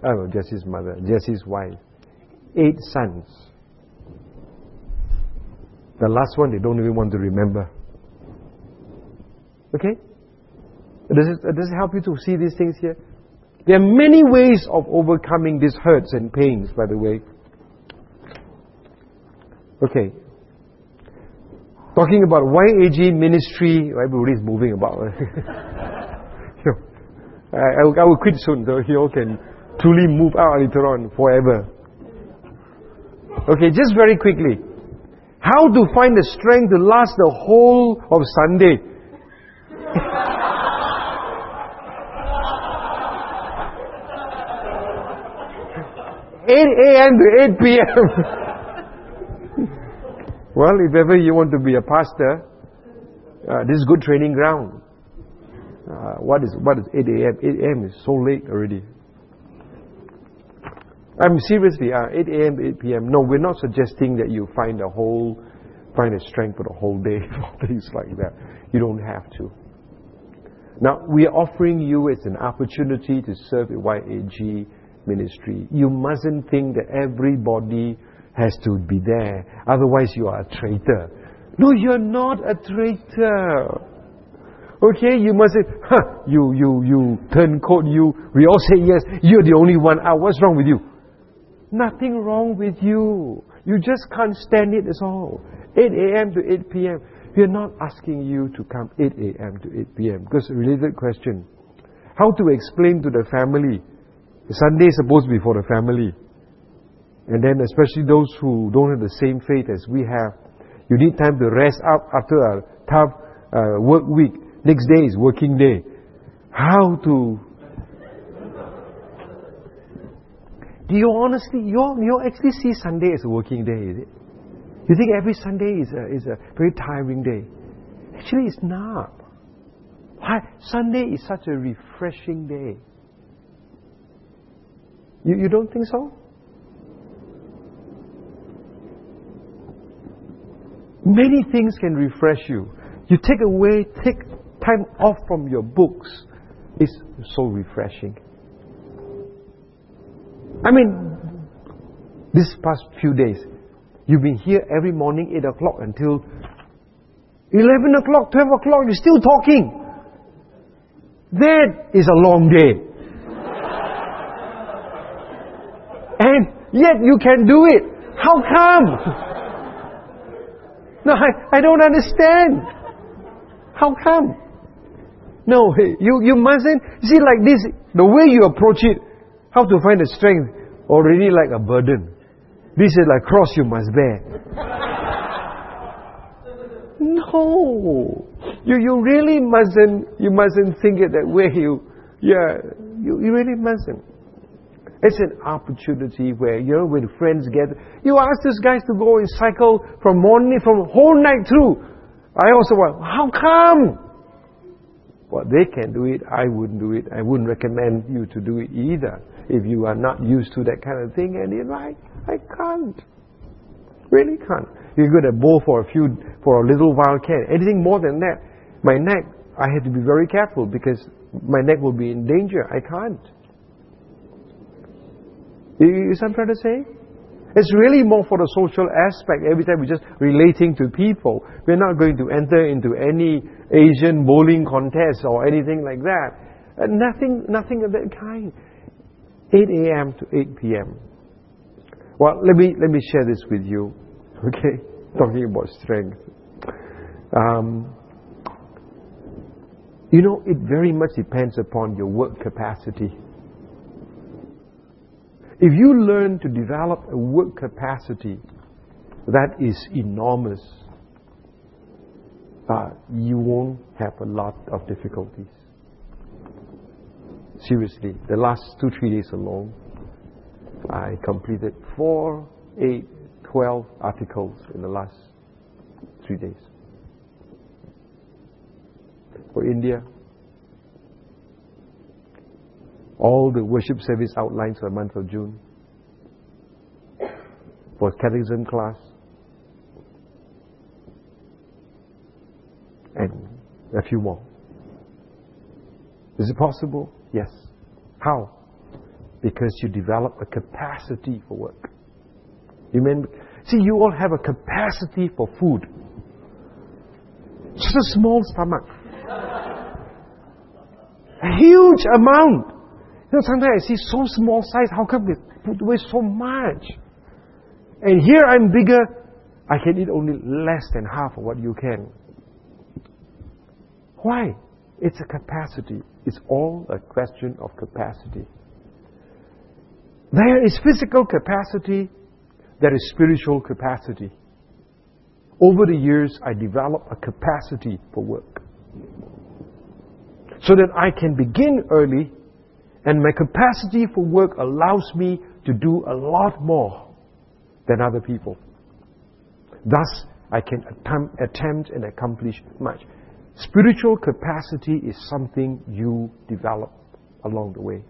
Speaker 1: wife. 8 sons. The last one they don't even want to remember. Okay? Does it help you to see these things here? There are many ways of overcoming these hurts and pains, by the way. Okay. Talking about YAG ministry, everybody's moving about. I will quit soon so you all can truly move out later on forever. Okay, just very quickly. How to find the strength to last the whole of Sunday? (8 a.m. to 8 p.m.) Well, if ever you want to be a pastor, this is good training ground. What is 8 a.m.? 8 a.m. is so late already. I'm seriously, 8 a.m. to 8 p.m. No, we're not suggesting that you find a strength for the whole day for things like that. You don't have to. Now, we are offering you as an opportunity to serve at YAG ministry. You mustn't think that everybody has to be there. Otherwise, you are a traitor. No, you're not a traitor. Okay, you must say, you turncoat, we all say yes, you're the only one out. What's wrong with you? Nothing wrong with you. You just can't stand it, that's all. 8 a.m. to 8 p.m. We're not asking you to come 8 a.m. to 8 p.m. Because a related question. How to explain to the family? Sunday is supposed to be for the family. And then especially those who don't have the same faith as we have. You need time to rest up after a tough work week. Next day is working day. How to... Do you honestly, you actually see Sunday as a working day, is it? You think every Sunday is a very tiring day? Actually, it's not. Why? Sunday is such a refreshing day. You don't think so? Many things can refresh you. You take time off from your books. It's so refreshing. I mean, this past few days, you've been here every morning, 8 o'clock until 11 o'clock, 12 o'clock, you're still talking. That is a long day. And yet you can do it. How come? No, I don't understand. How come? No, you mustn't. See, like this, the way you approach it, how to find the strength, already like a burden. This is like cross you must bear. No. You really mustn't think it that way. You really mustn't. It's an opportunity where, when friends gather, you ask these guys to go and cycle from whole night through. I also want, how come? Well, they can do it, I wouldn't do it. I wouldn't recommend you to do it either if you are not used to that kind of thing. And you're right, I can't. Really can't. You're going to bowl for a little while, can. Anything more than that, my neck, I have to be very careful because my neck will be in danger. I can't. You see what I'm trying to say? It's really more for the social aspect. Every time we're just relating to people. We're not going to enter into any Asian bowling contest or anything like that. Nothing of that kind. 8 a.m. to 8 p.m. Well, let me share this with you. Okay? Talking about strength. It very much depends upon your work capacity. If you learn to develop a work capacity that is enormous, you won't have a lot of difficulties. Seriously, the last 2-3 days alone, I completed 4, 8, 12 articles in the last 3 days. For India, all the worship service outlines for the month of June, for catechism class, and a few more. Is it possible? Yes. How? Because you develop a capacity for work. See, you all have a capacity for food. Just a small stomach. A huge amount. Sometimes I see so small size, how come they put away so much? And here I'm bigger, I can eat only less than half of what you can. Why? It's a capacity. It's all a question of capacity. There is physical capacity, there is spiritual capacity. Over the years, I developed a capacity for work. So that I can begin early, and my capacity for work allows me to do a lot more than other people. Thus, I can attempt and accomplish much. Spiritual capacity is something you develop along the way.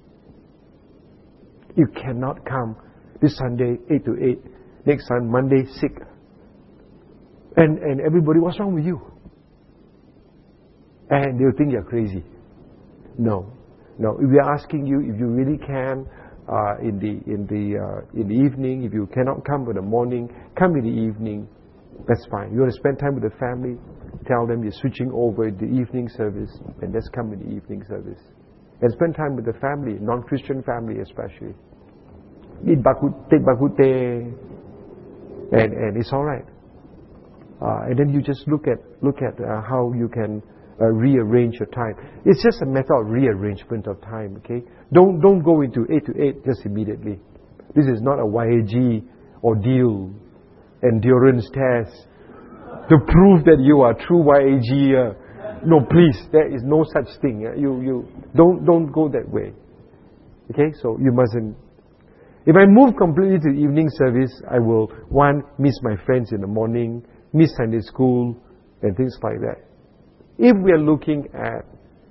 Speaker 1: You cannot come this Sunday 8 to 8, next Sunday, Monday, sick. And everybody, what's wrong with you? And they'll think you're crazy. No. If we are asking you if you really can in the evening, if you cannot come in the morning, come in the evening. That's fine. You want to spend time with the family, tell them you're switching over the evening service, and just come in the evening service. And spend time with the family, non-Christian family especially. Eat take bakute, and it's all right. And then you just look at how you can rearrange your time. It's just a matter of rearrangement of time. Okay, don't go into 8 to 8 just immediately. This is not a YAG ordeal, endurance test to prove that you are true YAG. No, please, there is no such thing. You don't go that way. Okay, so you mustn't. If I move completely to evening service, I will, one, miss my friends in the morning, miss Sunday school, and things like that. If we are looking at,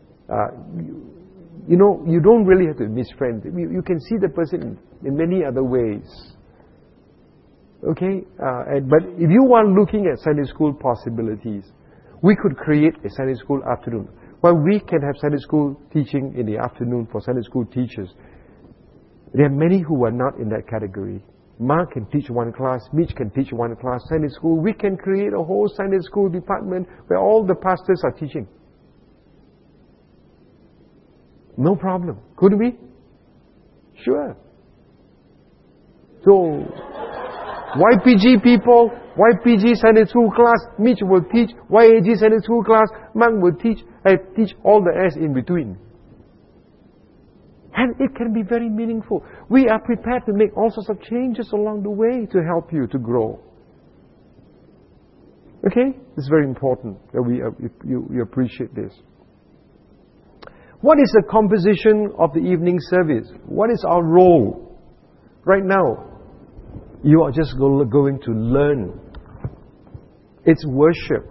Speaker 1: you don't really have to miss friends. You can see the person in many other ways. Okay, but if you are looking at Sunday school possibilities, we could create a Sunday school afternoon. Well, we can have Sunday school teaching in the afternoon for Sunday school teachers. There are many who are not in that category. Mark can teach one class, Mitch can teach one class, Sunday school. We can create a whole Sunday school department where all the pastors are teaching. No problem. Could we? Sure. So, YPG people, YPG Sunday school class, Mitch will teach, YAG Sunday school class, Mark will teach, I teach all the S in between. And it can be very meaningful. We are prepared to make all sorts of changes along the way to help you to grow. Okay? It's very important that you appreciate this. What is the composition of the evening service? What is our role? Right now, you are just going to learn. It's worship.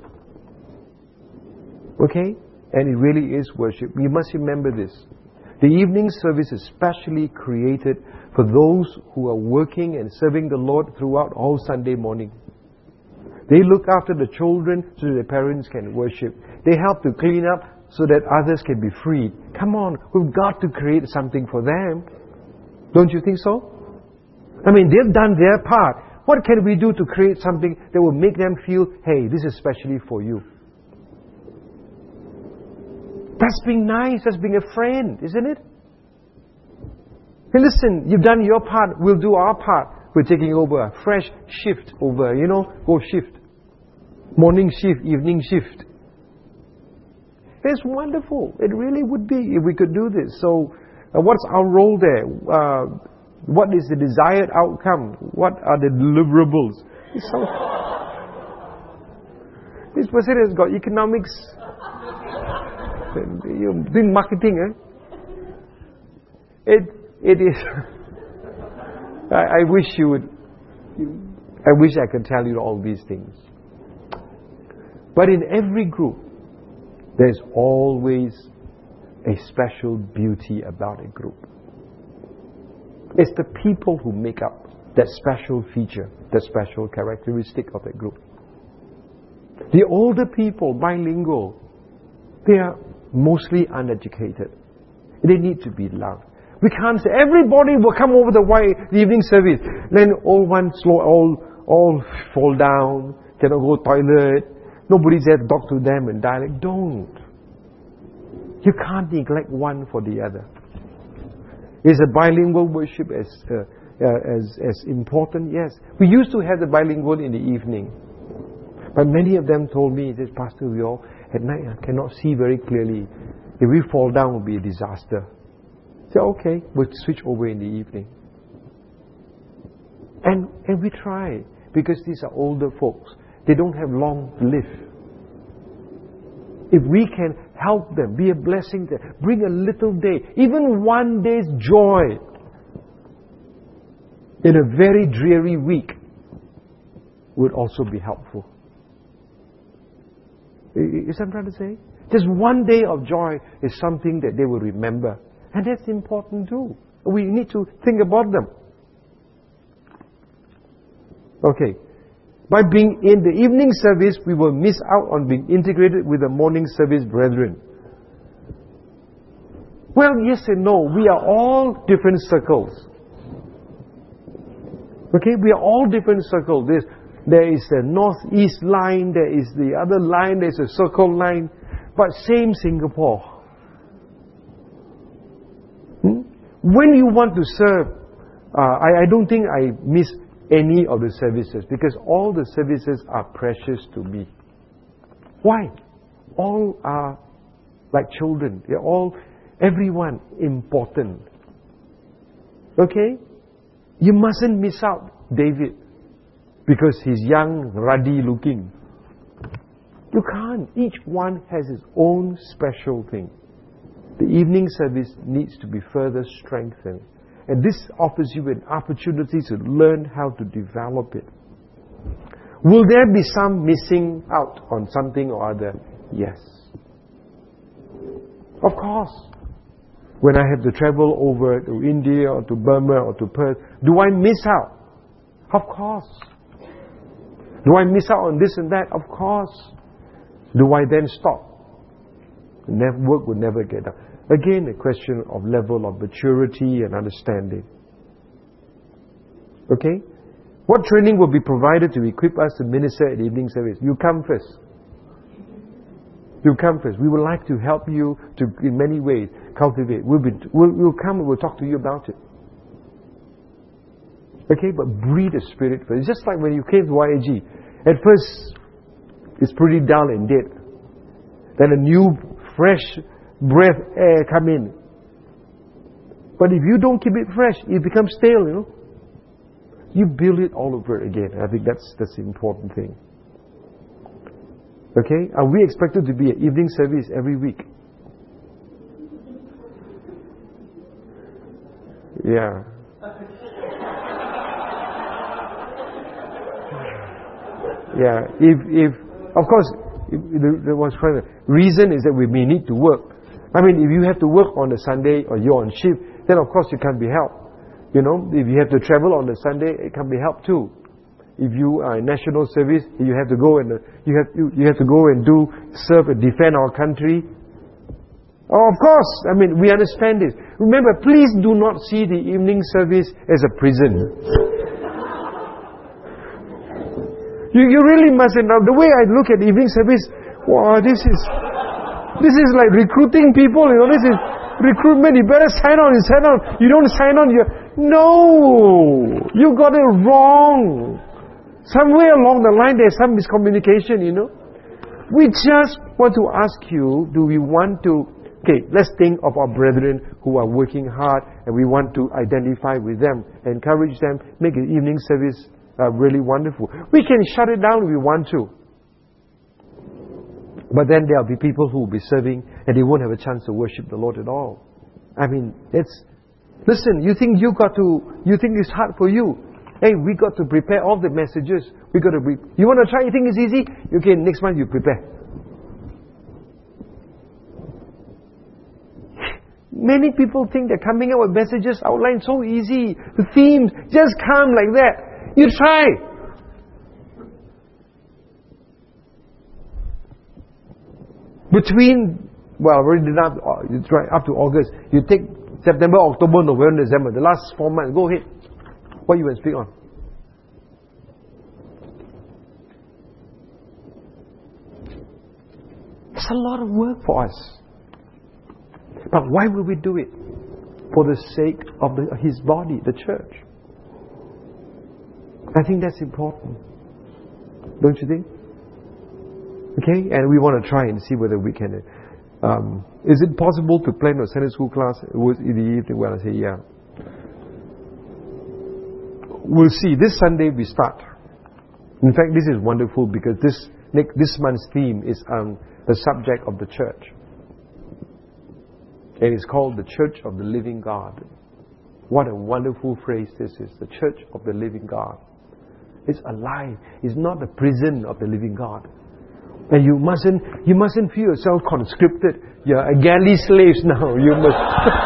Speaker 1: Okay? And it really is worship. You must remember this. The evening service is specially created for those who are working and serving the Lord throughout all Sunday morning. They look after the children so that their parents can worship. They help to clean up so that others can be freed. Come on, we've got to create something for them. Don't you think so? I mean, they've done their part. What can we do to create something that will make them feel, hey, this is especially for you? That's being nice, that's being a friend, isn't it? Hey, listen, you've done your part, we'll do our part. We're taking over a fresh shift over, go shift. Morning shift, evening shift. It's wonderful. It really would be if we could do this. So, what's our role there? What is the desired outcome? What are the deliverables? This person has got economics. You're doing marketing, It is. I wish you would. I wish I could tell you all these things. But in every group, there's always a special beauty about a group. It's the people who make up that special feature, that special characteristic of that group. The older people, bilingual, they are mostly uneducated. They need to be loved. We can't say everybody will come over the evening service. Then all all fall down, cannot go toilet. Nobody's there to talk to them in dialect. Don't. You can't neglect one for the other. Is a bilingual worship as important? Yes. We used to have the bilingual in the evening. But many of them told me, this Pastor, we all at night cannot see very clearly. If we fall down, it will be a disaster. So okay, we'll switch over in the evening. And we try, because these are older folks. They don't have long to live. If we can help them, be a blessing to them, bring a little day, even one day's joy in a very dreary week would also be helpful. Is that what I'm trying to say? Just one day of joy is something that they will remember. And that's important too. We need to think about them. Okay. By being in the evening service, we will miss out on being integrated with the morning service brethren. Well, yes and no. We are all different circles. Okay? We are all different circles. There is a northeast line, there is the other line, there's a circle line, but same Singapore. When you want to serve, I don't think I miss any of the services, because all the services are precious to me. Why? All are like children. They're all, everyone important. Okay? You mustn't miss out David because he's young, ruddy looking. You can't. Each one has its own special thing. The evening service needs to be further strengthened. And this offers you an opportunity to learn how to develop it. Will there be some missing out on something or other? Yes. Of course. When I have to travel over to India or to Burma or to Perth, do I miss out? Of course. Do I miss out on this and that? Of course. Do I then stop? Work will never get done. Again, a question of level of maturity and understanding. Okay? What training will be provided to equip us to minister at evening service? You come first. You come first. We would like to help you to, in many ways, cultivate. We'll come and we'll talk to you about it. Okay? But breathe the Spirit first. It's just like when you came to YAG. At first, it's pretty dull and dead. Then a new, fresh breath air come in. But if you don't keep it fresh, it becomes stale, you know. You build it all over again. I think that's the important thing. Okay? Are we expected to be at evening service every week? Yeah. Yeah. If of course, there was kind of reason is that we may need to work. I mean, if you have to work on a Sunday or you're on shift, then of course you can't be helped. You know, if you have to travel on a Sunday, it can be helped too. If you are in national service, you have to go and you have to go and serve and defend our country. Oh, of course, I mean, we understand this. Remember, please do not see the evening service as a prison. You really mustn't. Now, the way I look at evening service, wow, this is like recruiting people, you know, this is recruitment. You better sign on. You don't sign on, no! You got it wrong. Somewhere along the line there's some miscommunication, you know. We just want to ask you, do we want to, okay, let's think of our brethren who are working hard and we want to identify with them, encourage them, make an evening service really wonderful. We can shut it down if we want to. But then there'll be people who will be serving and they won't have a chance to worship the Lord at all. I mean, listen, you think it's hard for you. Hey, we got to prepare all the messages. You want to try? You think it's easy? Okay, next month you prepare. Many people think that coming up with messages outlined so easy. The themes just come like that. You try. Already up to August. You take September, October, November, December. The last 4 months. Go ahead. What you will speak on? It's a lot of work for us. But why will we do it? For the sake of His body, the church. I think that's important. Don't you think? Okay? And we want to try and see whether we can. Is it possible to plan a Sunday school class in the evening? Well, I say, yeah. We'll see. This Sunday we start. In fact, this is wonderful because this month's theme is on the subject of the church. And it's called the Church of the Living God. What a wonderful phrase this is. The Church of the Living God. It's alive. It's not the prison of the living God. And you mustn't feel yourself conscripted. You're a galley slaves now. You must.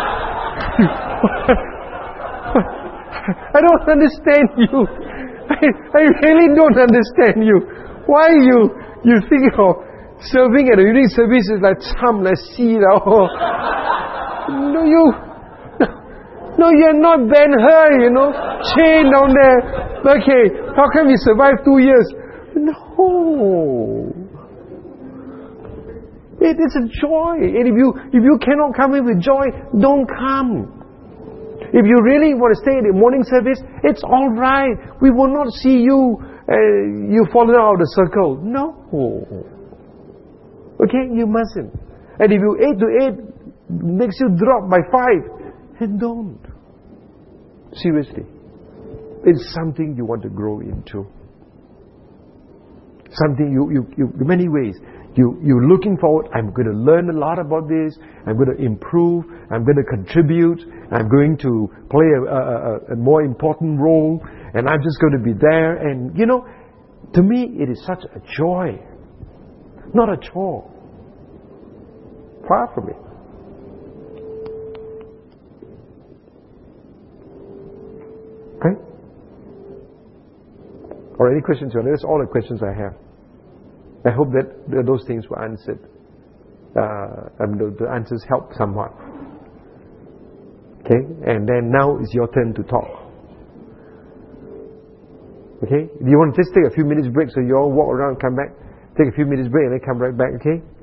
Speaker 1: I don't understand you. I really don't understand you. Why you think of serving at a evening service is like cham, like see No, you're not Ben-Hur, you know, chained down there. Okay, how come you survived 2 years? No. It is a joy. And if you cannot come in with joy, don't come. If you really want to stay in the morning service, it's all right. We will not see you falling out of the circle. No. Okay, you mustn't. And if you 8 to 8 makes you drop by 5, then don't. Seriously. It's something you want to grow into. Something you in many ways, You're looking forward, I'm going to learn a lot about this, I'm going to improve, I'm going to contribute, I'm going to play a more important role, and I'm just going to be there. And to me, it is such a joy, not a chore. Far from it. Okay? Or any questions? That's all the questions I have. I hope that those things were answered. The answers help somewhat. Okay? And then now it's your turn to talk. Okay? Do you want to just take a few minutes break so you all walk around and come back? Take a few minutes break and then come right back, okay?